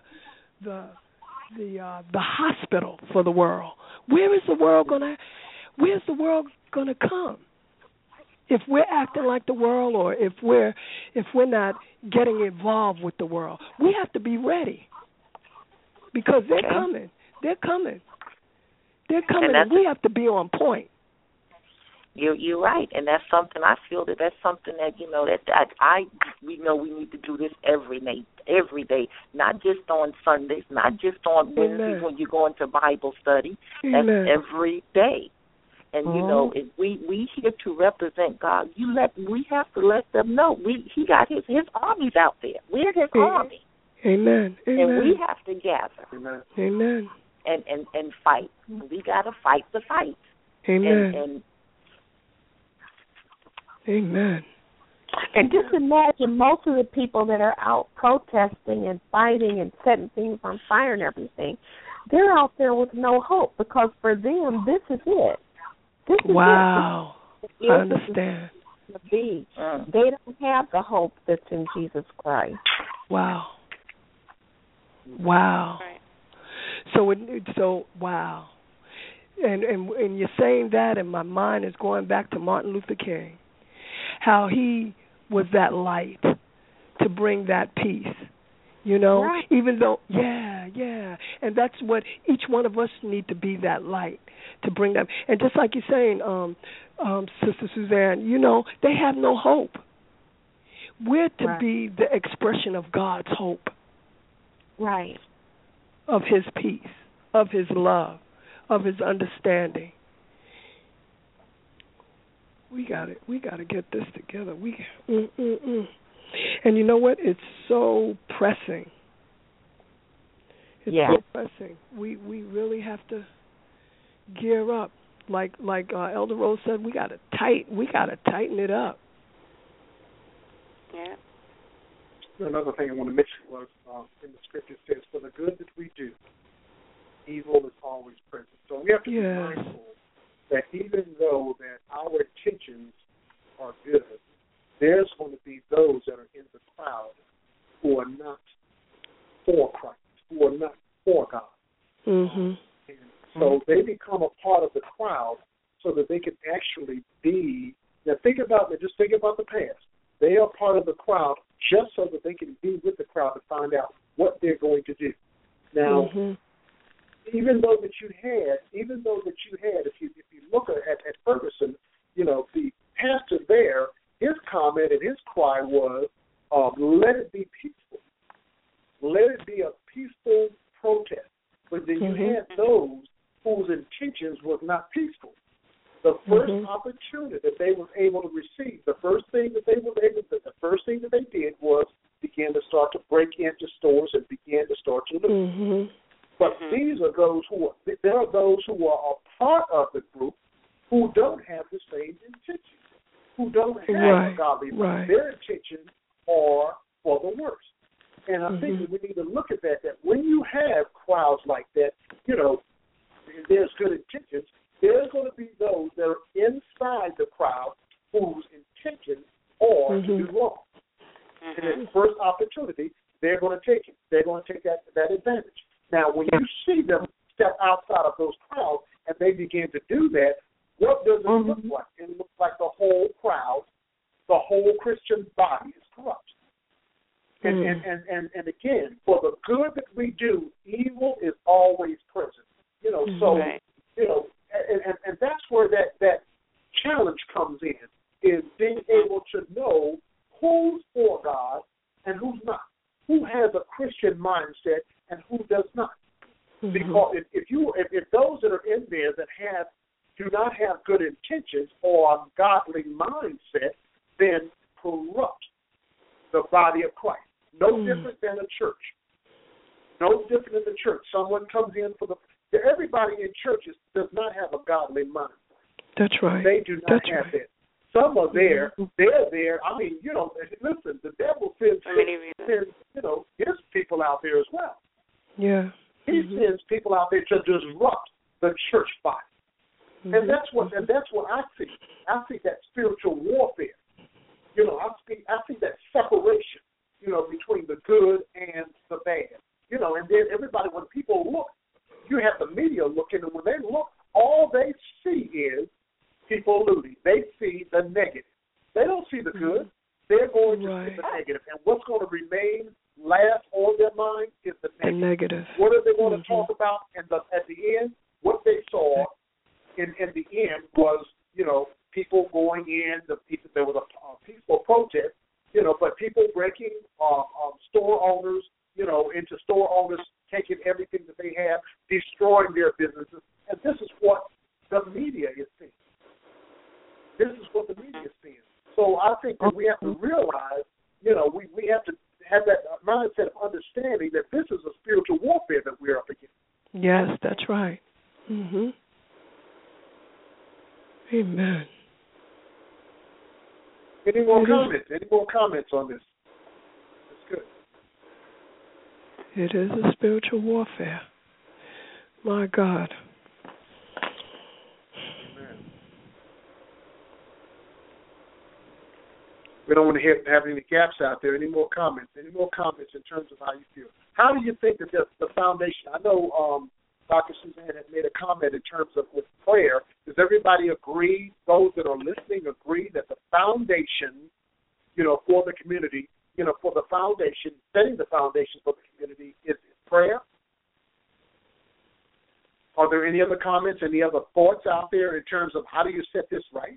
hospital for the world. Where's the world gonna come? If we're acting like the world, or if we're not getting involved with the world, we have to be ready, because they're coming. They're coming, and we have to be on point. You're right, and that's something I feel that's something that we know we need to do this every day, not just on Sundays, not just on Wednesdays when you go into Bible study. That's every day. And if we here to represent God, we have to let them know he got his armies out there. We're his army. Amen. And we have to gather. Amen. And fight. We got to fight the fight. Amen. Amen. And just imagine most of the people that are out protesting and fighting and setting things on fire and everything, they're out there with no hope, because for them this is it. Wow. I understand. They don't have the hope that's in Jesus Christ. Wow. So wow. And you're saying that, and my mind is going back to Martin Luther King, how he was that light to bring that peace. Right. Even though, and that's what each one of us need to be, that light to bring that. And just like you're saying, Sister Suzanne, they have no hope. We're to be the expression of God's hope, right? Of His peace, of His love, of His understanding. We got to get this together. And you know what? It's so pressing. It's so pressing. We really have to gear up. Like Elder Rose said, we got to tighten it up. Yeah. Another thing I want to mention was in the scripture, it says, "For the good that we do, evil is always present." So we have to be mindful that even though that our intentions are good, there's going to be those that are in the crowd who are not for Christ, who are not for God. Mm-hmm. And so they become a part of the crowd so that they can actually be. Now think about the past. They are part of the crowd just so that they can be with the crowd to find out what they're going to do. Now, even though that you had, if you look at Ferguson, the pastor there, his comment and his cry was, let it be peaceful. Let it be a peaceful protest. But then you had those whose intentions was not peaceful. The first opportunity that they were able to receive, the first thing that they did was begin to start to break into stores and begin to start to loot. But there are those who are a part of the group who don't have the same intentions, who don't have a godly mind. Their intentions are for the worst. And I think that we need to look at that when you have crowds like that, there's good intentions, there's going to be those that are inside the crowd whose intentions are to do wrong. And at the first opportunity, they're going to take it. They're going to take that advantage. Now, when you see them step outside of those crowds and they begin to do that, what does it look like? It looks like the whole crowd, the whole Christian body is corrupt. And again, for the good that we do, evil is always present. And that's where that challenge comes in, is being able to know who's for God and who's not, who has a Christian mindset and who does not. Because if those that are in there that do not have good intentions or a godly mindset, then corrupt the body of Christ. No different than a church. No different than the church. Someone comes in everybody in churches does not have a godly mind. That's right. They do not have that. Some are there. They're there. I mean, listen, the devil sends his people out there as well. Yeah. He sends people out there to disrupt the church body. And that's what I see. I see that spiritual warfare. I see that separation, between the good and the bad. And then everybody, when people look, you have the media looking, and when they look, all they see is people looting. They see the negative. They don't see the good. They're going to see the negative. And what's going to remain last on their mind is the negative. What are they going to talk about? And at the end, what they saw in the end was, people going in. There was a peaceful protest, but people breaking store owners, into store owners, taking everything that they have, destroying their businesses. And this is what the media is seeing. This is what the media is seeing. So I think that we have to realize, we have to have that mindset of understanding that this is a spiritual warfare that we're up against. Yes, that's right. Amen. Any more comments? Any more comments on this? That's good. It is a spiritual warfare. My God. Amen. We don't want to have any gaps out there. Any more comments? Any more comments in terms of how you feel? How do you think that the foundation? I know Dr. Suzanne had made a comment in terms of with prayer. Does everybody agree, those that are listening agree that the foundation, for the community, for the foundation, setting the foundation for the community is prayer? Are there any other comments, any other thoughts out there in terms of how do you set this right?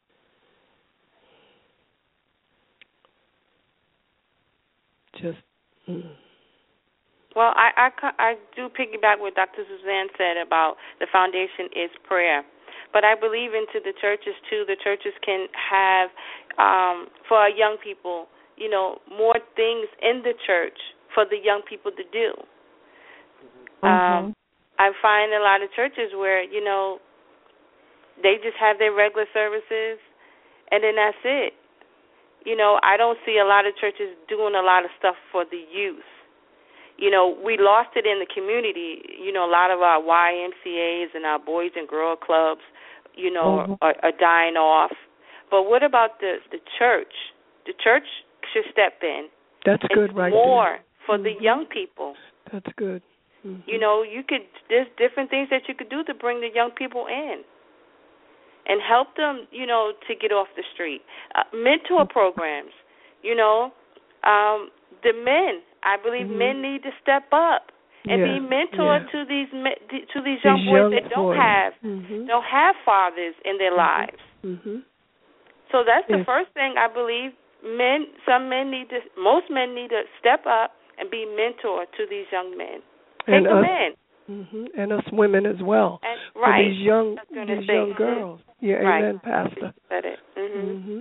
Well, I do piggyback what Dr. Suzanne said about the foundation is prayer. But I believe into the churches, too. The churches can have, for our young people, more things in the church for the young people to do. I find a lot of churches where, they just have their regular services, and then that's it. I don't see a lot of churches doing a lot of stuff for the youth. We lost it in the community. A lot of our YMCAs and our Boys and Girl Clubs, are dying off. But what about the church? The church should step in. That's good, right more there. For the young people. That's good. There's different things that you could do to bring the young people in and help them, to get off the street. Mentor programs, the men. I believe men need to step up and be mentored to these young boys that don't have fathers in their lives. So that's the first thing I believe. Most men need to step up and be mentored to these young men. Take them in. And us women as well. For these young girls. Yeah, amen, Pastor. Said it.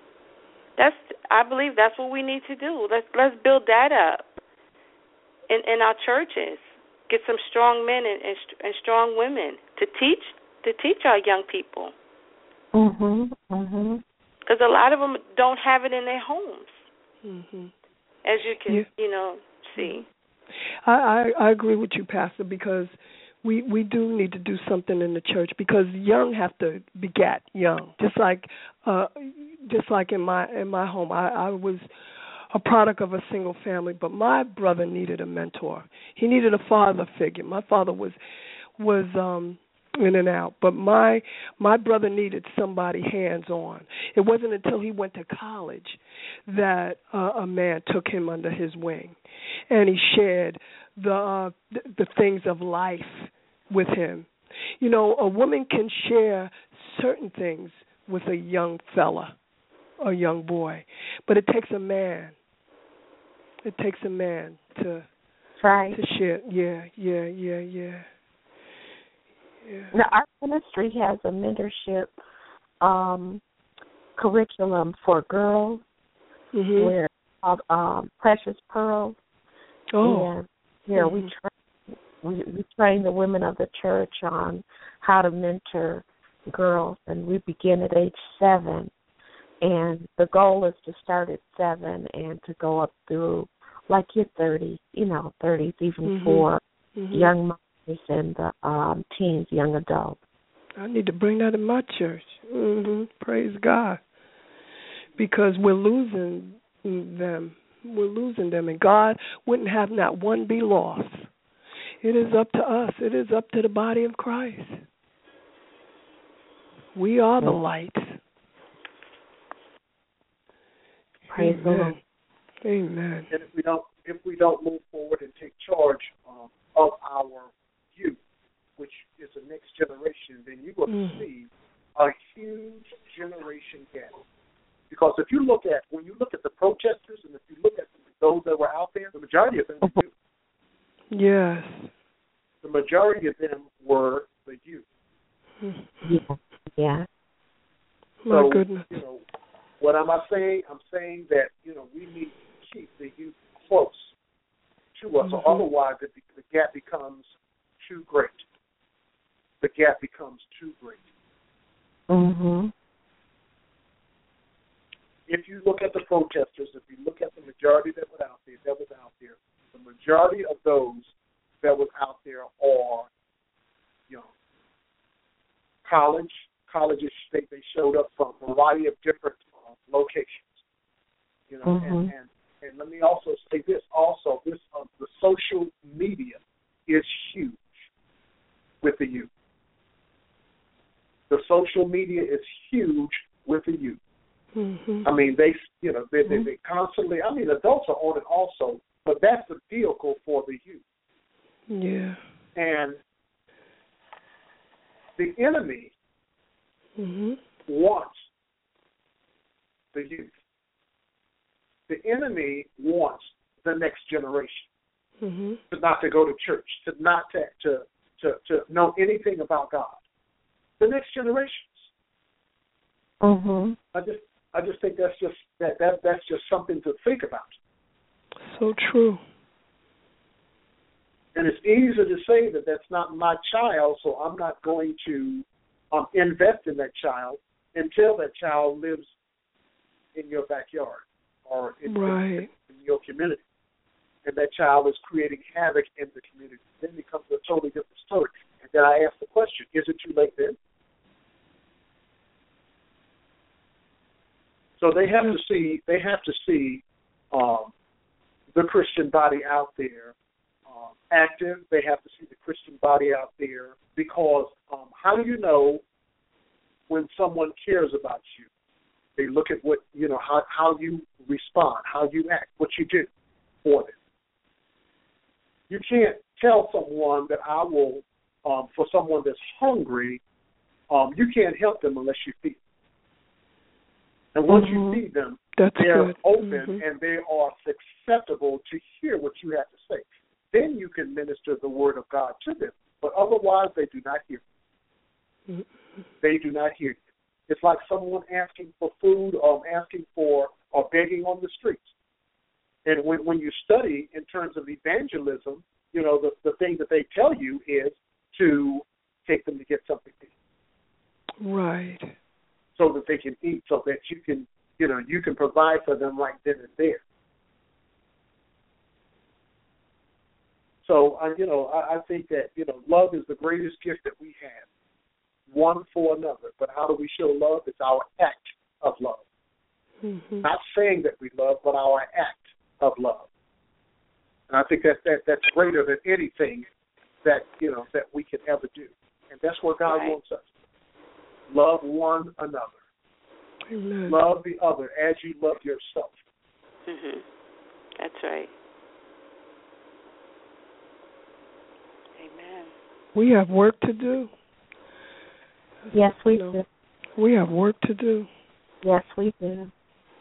I believe that's what we need to do. Let's build that up in our churches. Get some strong men and strong women to teach our young people. Because a lot of them don't have it in their homes, as you can see. I agree with you, Pastor, because we do need to do something in the church because young have to beget young. Just like in my home, I was a product of a single family, but my brother needed a mentor. He needed a father figure. My father was in and out, but my brother needed somebody hands-on. It wasn't until he went to college that a man took him under his wing, and he shared the things of life with him. A woman can share certain things with a young fella, a young boy, but it takes a man. It takes a man to share. Yeah. Now, our ministry has a mentorship curriculum for girls. We're called Precious Pearls. And we train the women of the church on how to mentor girls, and we begin at age 7. And the goal is to start at 7 and to go up through like your 30s, 30s, even for young mothers and the teens, young adults. I need to bring that in my church. Praise God. Because we're losing them. We're losing them. And God wouldn't have not one be lost. It is up to us. It is up to the body of Christ. We are the light. Praise the Lord. Amen. And if we don't move forward and take charge of our youth, which is the next generation, then you will see a huge generation gap. Because when you look at the protesters, and if you look at those that were out there, the majority of them were youth. Yes. The majority of them were the youth. Yeah. My goodness. What am I saying? I'm saying that, we need to keep the youth close to us, or otherwise the gap becomes too great. The gap becomes too great. If you look at the protesters, if you look at the majority that was out there, the majority of those that was out there are young. Colleges, they showed up from a variety of different locations. And let me also say this. Also, the social media is huge with the youth. The social media is huge with the youth. I mean, they constantly. I mean, adults are on it also, but that's the vehicle for the youth. Yeah. And the enemy wants the youth. The enemy wants the next generation to not to go to church, to not to know anything about God. The next generations. I just think that's just something to think about. So true. And it's easy to say that that's not my child, so I'm not going to invest in that child until that child lives in your backyard or in your community. And that child is creating havoc in the community. Then it becomes a totally different story. And then I ask the question, is it too late then? So they have to see the Christian body out there active. They have to see the Christian body out there because how do you know when someone cares about you? They look at what how you respond, how you act, what you do for them. You can't tell someone that I will for someone that's hungry. You can't help them unless you feed them. And once you feed them, they're open and they are susceptible to hear what you have to say. Then you can minister the word of God to them. But otherwise, they do not hear. They do not hear. It's like someone asking for food or asking for or begging on the streets. And when you study in terms of evangelism, the thing that they tell you is to take them to get something to eat. Right. So that they can eat, so that you can provide for them right then and there. So I think that love is the greatest gift that we have, one for another. But how do we show love? It's our act of love. Not saying that we love, but our act of love. And I think that's greater than anything that we can ever do. And that's what God wants us. Love one another. Amen. Love the other as you love yourself. That's right. Amen. We have work to do. Yes, we do. We have work to do. Yes, we do.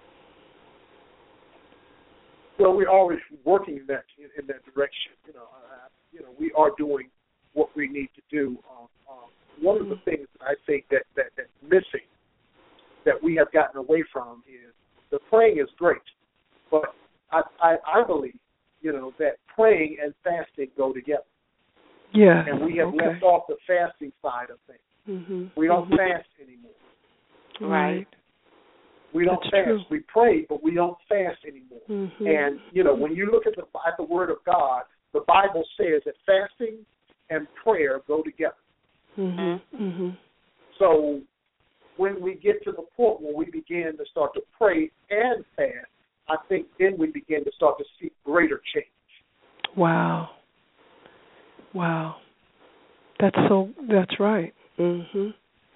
Well, we're always working in that direction. We are doing what we need to do. One of the things that I think that's missing, that we have gotten away from, is the praying is great, but I believe that praying and fasting go together. Yeah. And we have left off the fasting side of things. We don't fast anymore. Right. We don't That's fast. True. We pray, but we don't fast anymore. Mm-hmm. And, you know, when you look at the Word of God, the Bible says that fasting and prayer go together. Mm-hmm. Mm-hmm. So when we get to the point where we begin to start to pray and fast, I think then we begin to start to see greater change. Wow. Wow. That's right. Mm-hmm.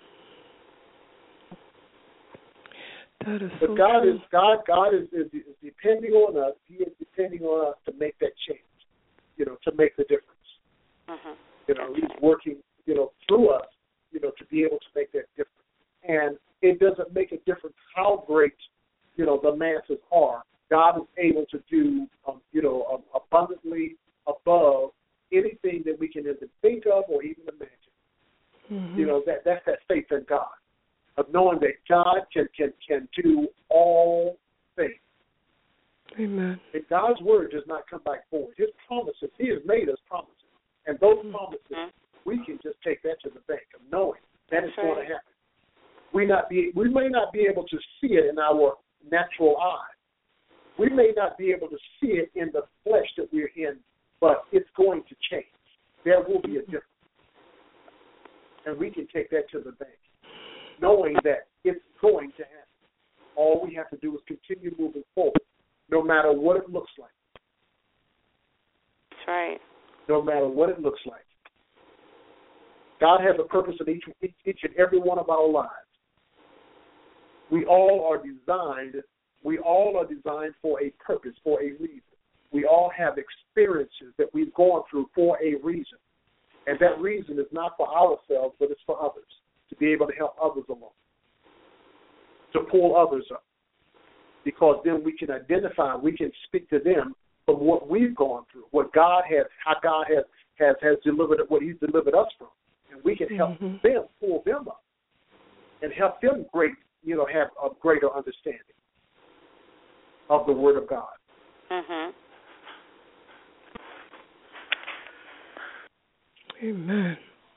That is but so God true. is depending on us. He is depending on us to make that change, you know, to make the difference. Mm-hmm. You know, He's working, you know, through us, you know, to be able to make that difference. And it doesn't make a difference how great, you know, the masses are. God is able to do, you know, abundantly above anything that we can even think of or even imagine. Mm-hmm. You know, that's that faith in God, of knowing that God can do all things. Amen. And God's word does not come back void. His promises, He has made us promises. And those promises, we can just take that to the bank of knowing that it's going to happen. We may not be able to see it in our natural eye. We may not be able to see it in the flesh that we're in, but it's going to change. There will be a difference. And we can take that to the bank, knowing that it's going to happen. All we have to do is continue moving forward, no matter what it looks like. That's right. No matter what it looks like. God has a purpose in each and every one of our lives. We all are designed for a purpose, for a reason. We all have experiences that we've gone through for a reason. And that reason is not for ourselves, but it's for others, to be able to help others along, to pull others up. Because then we can identify, we can speak to them from what we've gone through, what God has, how God has delivered, what He's delivered us from. And we can help them, pull them up, and help them have a greater understanding of the Word of God. Mm-hmm. Amen.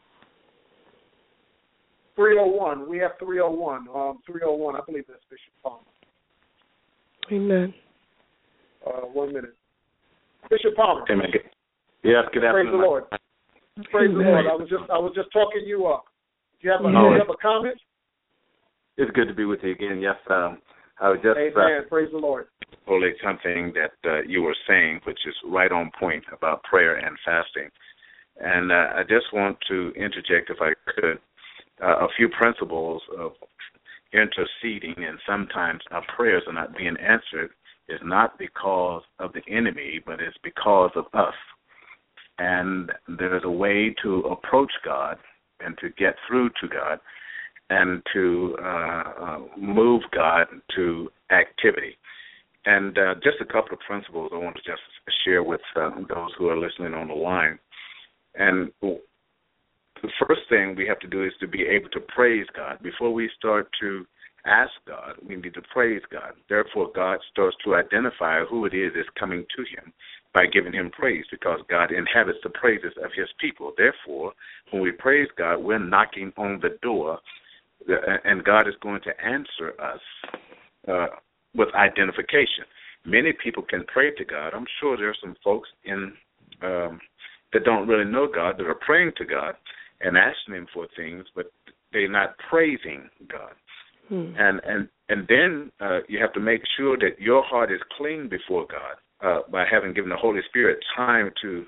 301. We have 301. 301. I believe that's Bishop Palmer. Amen. 1 minute. Bishop Palmer. Amen. Yes, good afternoon. Praise the Lord. Praise the Lord. I was just talking you up. Do you have a comment? It's good to be with you again. Yes, I was just praise the Lord. Only something that you were saying, which is right on point about prayer and fasting. And I just want to interject, if I could, a few principles of interceding, and sometimes our prayers are not being answered is not because of the enemy, but it's because of us. And there's a way to approach God and to get through to God and to move God to activity. And just a couple of principles I want to just share with those who are listening on the line. And the first thing we have to do is to be able to praise God. Before we start to ask God, we need to praise God. Therefore, God starts to identify who it is that's coming to Him by giving Him praise, because God inhabits the praises of His people. Therefore, when we praise God, we're knocking on the door, and God is going to answer us with identification. Many people can pray to God. I'm sure there are some folks that don't really know God that are praying to God and asking Him for things, but they're not praising God. And then you have to make sure that your heart is clean before God by having given the Holy Spirit time to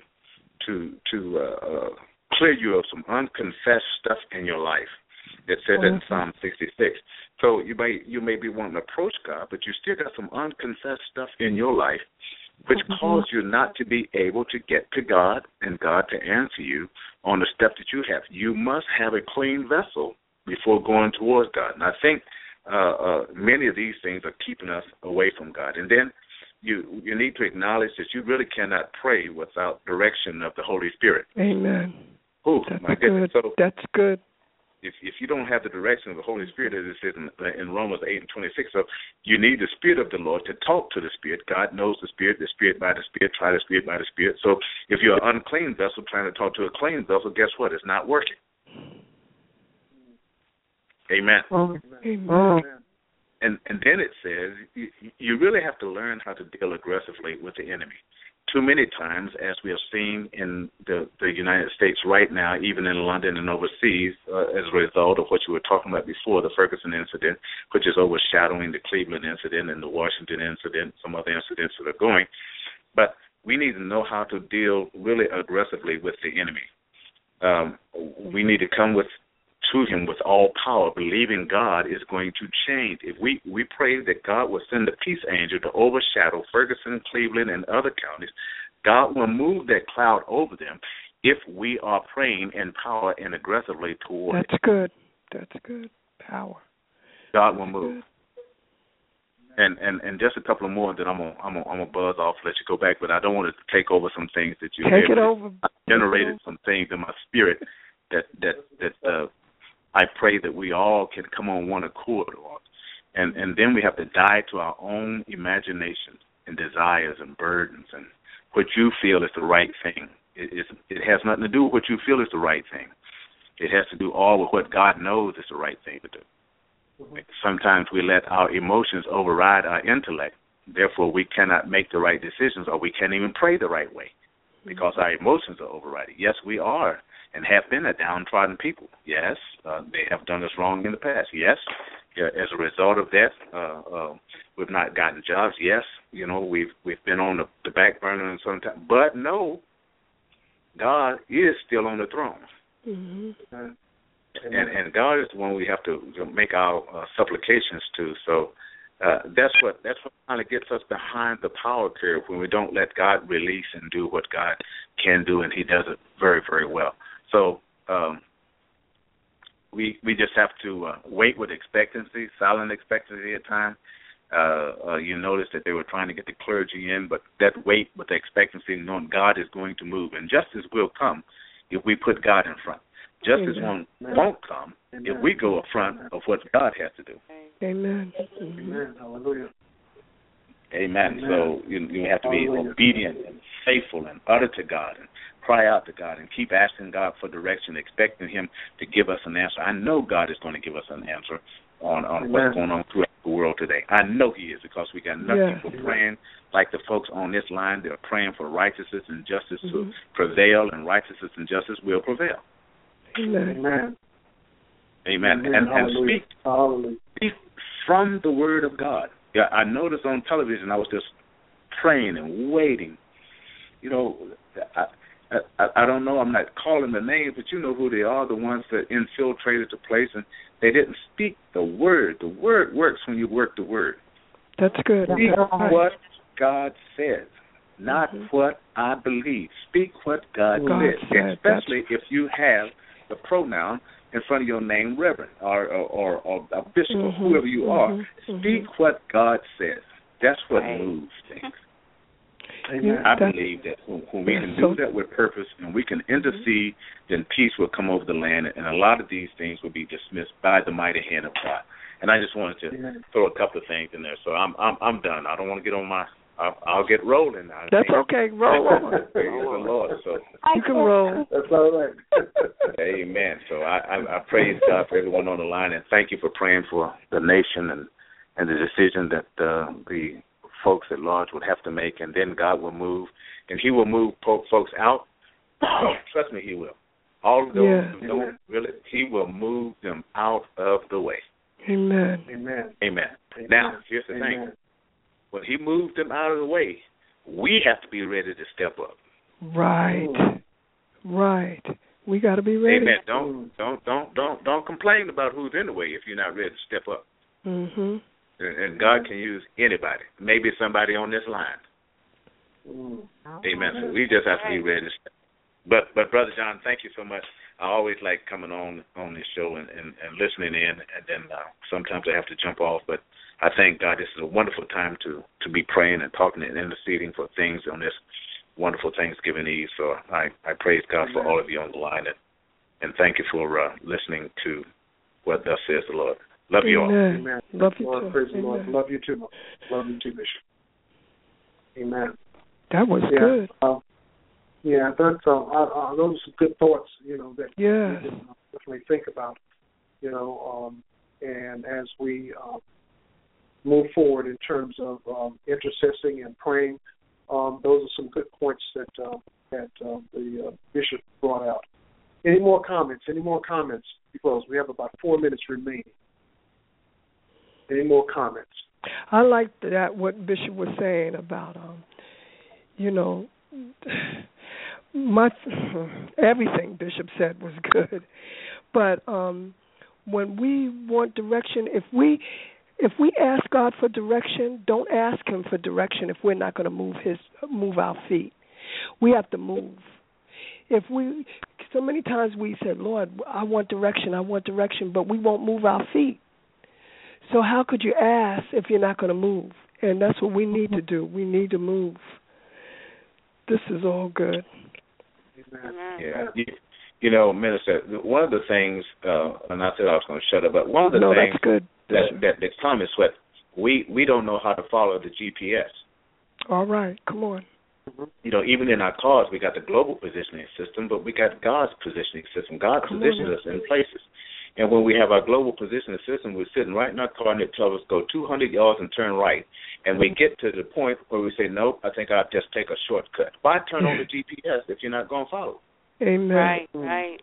clear you of some unconfessed stuff in your life. It says that in Psalm 66. So you may be wanting to approach God, but you still got some unconfessed stuff in your life, which cause you not to be able to get to God and God to answer you on the step that you have. You must have a clean vessel before going towards God. And I think many of these things are keeping us away from God. And then you need to acknowledge that you really cannot pray without direction of the Holy Spirit. Amen. Oh, my goodness. Good. So that's good. If you don't have the direction of the Holy Spirit, as it says in Romans 8:26, so you need the Spirit of the Lord to talk to the Spirit. God knows the Spirit by the Spirit, try the Spirit by the Spirit. So if you're an unclean vessel trying to talk to a clean vessel, guess what? It's not working. Amen. Amen. And then it says you really have to learn how to deal aggressively with the enemy. Too many times, as we have seen in the United States right now, even in London and overseas, as a result of what you were talking about before, the Ferguson incident, which is overshadowing the Cleveland incident and the Washington incident, some other incidents that are going. But we need to know how to deal really aggressively with the enemy. We need to come to him with all power, believing God is going to change. If we pray that God will send the peace angel to overshadow Ferguson, Cleveland, and other counties, God will move that cloud over them if we are praying in power and aggressively toward That's good. That's good. Power. God will move. And just a couple of more that I'm gonna buzz off, let you go back, but I don't want to take over some things that you take it over. Generated some things in my spirit that I pray that we all can come on one accord on. And then we have to die to our own imagination and desires and burdens and what you feel is the right thing. It has nothing to do with what you feel is the right thing. It has to do all with what God knows is the right thing to do. Sometimes we let our emotions override our intellect. Therefore, we cannot make the right decisions, or we can't even pray the right way because our emotions are overriding. Yes, we are and have been a downtrodden people. Yes, they have done us wrong in the past. Yes, as a result of that, we've not gotten jobs. Yes, we've been on the back burner and sometimes. But no, God is still on the throne. Mm-hmm. And God is the one we have to make our supplications to. So that's what kind of gets us behind the power curve when we don't let God release and do what God can do, and He does it very, very well. So we just have to wait with expectancy, silent expectancy at times. You notice that they were trying to get the clergy in, but that wait with expectancy, knowing God is going to move, and justice will come if we put God in front. Justice won't come if we go up front of what God has to do. Amen. Amen. Hallelujah. Amen. So you have to be obedient and faithful and utter to God and cry out to God and keep asking God for direction, expecting Him to give us an answer. I know God is going to give us an answer on what's going on throughout the world today. I know He is, because we got enough people praying like the folks on this line. They're praying for righteousness and justice to prevail, and righteousness and justice will prevail. Amen. Amen. And speak from the Word of God. Yeah, I noticed on television, I was just praying and waiting. I don't know, I'm not calling the names, but you know who they are, the ones that infiltrated the place, and they didn't speak the Word. The Word works when you work the Word. That's good. Speak what God says, not what I believe. Speak what God says, especially if you have the pronoun in front of your name, Reverend, or a bishop, or whoever you are. Speak what God says. That's what moves things. I believe that when we can do that with purpose and we can intercede, then peace will come over the land, and a lot of these things will be dismissed by the mighty hand of God. And I just wanted to throw a couple of things in there. So I'm done. I don't want to get on my. I'll get rolling. That's okay. Roll on. Praise the Lord. So you can roll. That's all right. Amen. So I praise God for everyone on the line, and thank you for praying for the nation and the decision that the folks at large would have to make, and then God will move, and He will move folks out. Trust me, He will. All of those who don't really, He will move them out of the way. Amen. Now, here's the thing. When He moved them out of the way, we have to be ready to step up. Right. We got to be ready. Amen. Don't complain about who's in the way if you're not ready to step up. Mhm. And God can use anybody. Maybe somebody on this line. Amen. So we just have to be ready to step up. But Brother John, thank you so much. I always like coming on this show and listening in, and then sometimes I have to jump off, but I thank God this is a wonderful time to be praying and talking and interceding for things on this wonderful Thanksgiving Eve. So I praise God for all of you on the line, and thank you for listening to what thus says the Lord. Love you all. Amen. Love you too. Praise the Lord. Love you too. Love you too, Bishop. Amen. That was good. That's those are good thoughts, that we can definitely think about, and as we move forward in terms of intercessing and praying. Those are some good points that the bishop brought out. Any more comments? Because we have about 4 minutes remaining. Any more comments? I like that what Bishop was saying about, everything Bishop said was good. But when we want direction, if we ask God for direction, don't ask Him for direction if we're not going to move our feet. We have to move. So many times we said, Lord, I want direction, but we won't move our feet. So how could you ask if you're not going to move? And that's what we need to do. We need to move. This is all good. Yeah. Minister, one of the things, and I said I was going to shut up, but one of the things that's good. that comes with, we don't know how to follow the GPS. All right, come on. Even in our cars, we got the global positioning system, but we got God's positioning system. God positions us in places. And when we have our global positioning system, we're sitting right in our car and it tells us go 200 yards and turn right. And we get to the point where we say, nope, I think I'll just take a shortcut. Why turn on the GPS if you're not going to follow? Amen. Right.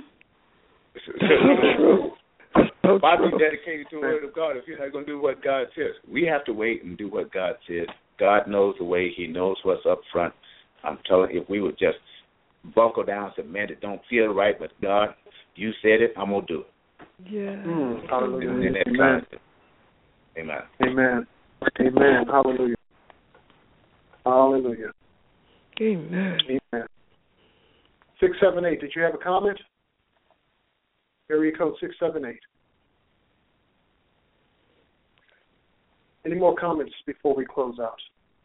Why be dedicated to the Word of God if you're not going to do what God says? We have to wait and do what God says. God knows the way. He knows what's up front. I'm telling you, if we would just buckle down and say, man, it don't feel right, but God, you said it, I'm going to do it. Yeah. Hallelujah. Amen. Amen. Hallelujah. Hallelujah. Amen. 678, did you have a comment? Area code 678. Any more comments before we close out?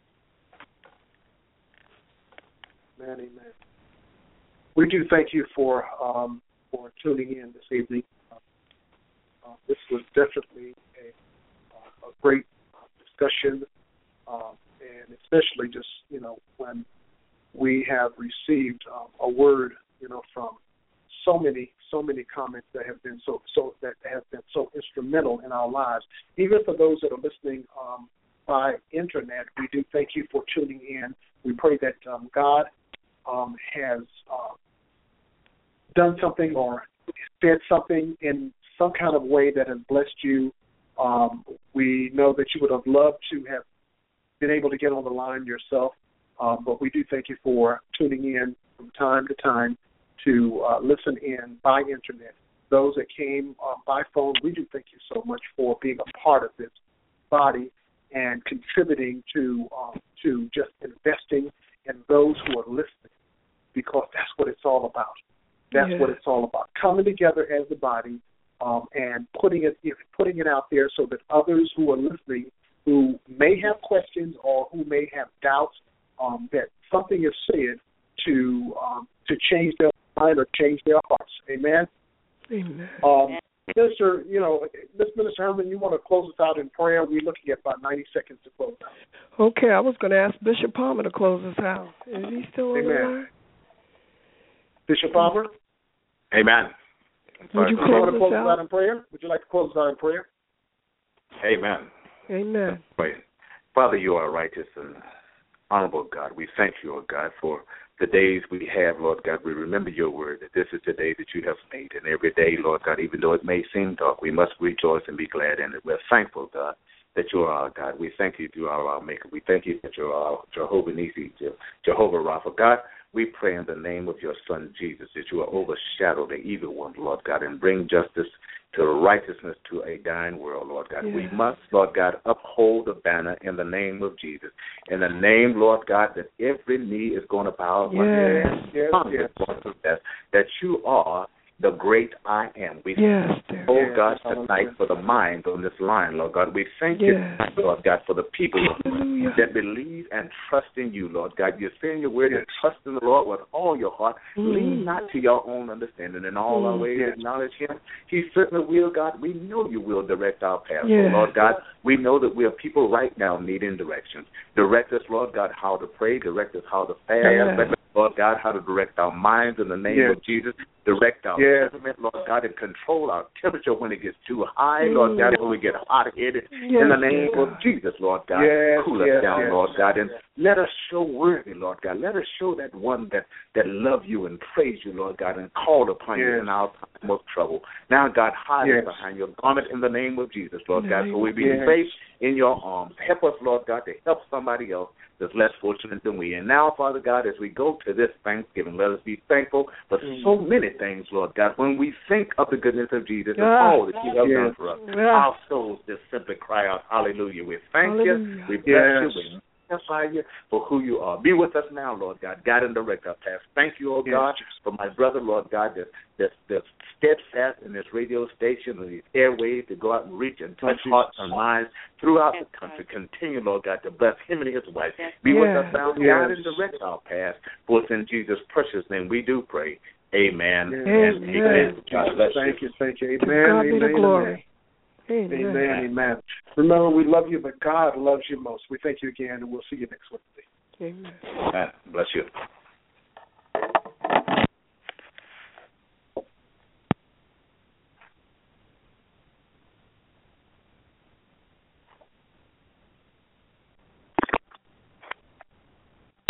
Amen. We do thank you for tuning in this evening. This was definitely a great discussion, and especially just when we have received a word from so many comments that have been so instrumental in our lives. Even for those that are listening by internet, we do thank you for tuning in. We pray that God has done something or said something in some kind of way that has blessed you. We know that you would have loved to have been able to get on the line yourself, but we do thank you for tuning in from time to time to listen in by internet. Those that came by phone, we do thank you so much for being a part of this body and contributing to just investing in those who are listening, because that's what it's all about. That's what it's all about, coming together as a body and putting it out there so that others who are listening, who may have questions or who may have doubts, that something is said to change their mind or change their hearts. Amen. Amen. Minister Herman, you want to close us out in prayer? We're looking at about 90 seconds to close out. Okay, I was going to ask Bishop Palmer to close us out. Is he still on the line? Bishop Palmer? Amen. Would you close us out in prayer? Would you like to close us out in prayer? Amen. Amen. Pray. Father, you are righteous and honorable God. We thank you, O God, for the days we have, Lord God. We remember your word, that this is the day that you have made. And every day, Lord God, even though it may seem dark, we must rejoice and be glad in it. We're thankful, God, that you are our God. We thank you that you are our Maker. We thank you that you are our Jehovah Nissi, Jehovah Rapha. God, we pray in the name of your Son, Jesus, that you will overshadow the evil one, Lord God, and bring justice to righteousness to a dying world, Lord God. Yes. We must, Lord God, uphold the banner in the name of Jesus. In the name, Lord God, that every knee is going to bow. That you are the great I am. We thank you, God, tonight for the minds on this line, Lord God. We thank you, Lord God, for the people that believe and trust in you, Lord God. You're saying your word and trust in the Lord with all your heart. Lean not to your own understanding. In all our ways acknowledge him. He certainly will, God. We know you will direct our path. So, Lord God, we know that we are people right now needing directions. Direct us, Lord God, how to pray. Direct us how to fast. Direct us, Lord God, how to direct our minds in the name of Jesus. direct our temperament, Lord God, and control our temperature when it gets too high, Lord God, when we get hot-headed. In the name of Jesus, Lord God, cool us down, Lord God, and let us show worthy, Lord God. Let us show that one that love you and praise you, Lord God, and call upon you in our time of trouble. Now, God, hide us behind your garment in the name of Jesus, Lord God, so we be safe in your arms. Help us, Lord God, to help somebody else that's less fortunate than we. And now, Father God, as we go to this Thanksgiving, let us be thankful for so many things, Lord God. When we think of the goodness of Jesus and all that you have done for us, our souls just simply cry out, hallelujah. We thank you, we bless you, we magnify you for who you are. Be with us now, Lord God. Guide and direct our path. Thank you, oh God, for my brother, Lord God, that's steadfast in this radio station and these airwaves to go out and reach and touch hearts and minds throughout the country. Continue, Lord God, to bless him and his wife. Be with us now, guide and direct our path. For it's in Jesus' precious name we do pray. Amen and amen. God bless you. Thank you. To God be the glory. Amen. Remember, we love you, but God loves you most. We thank you again, and we'll see you next Wednesday. Amen. Bless you.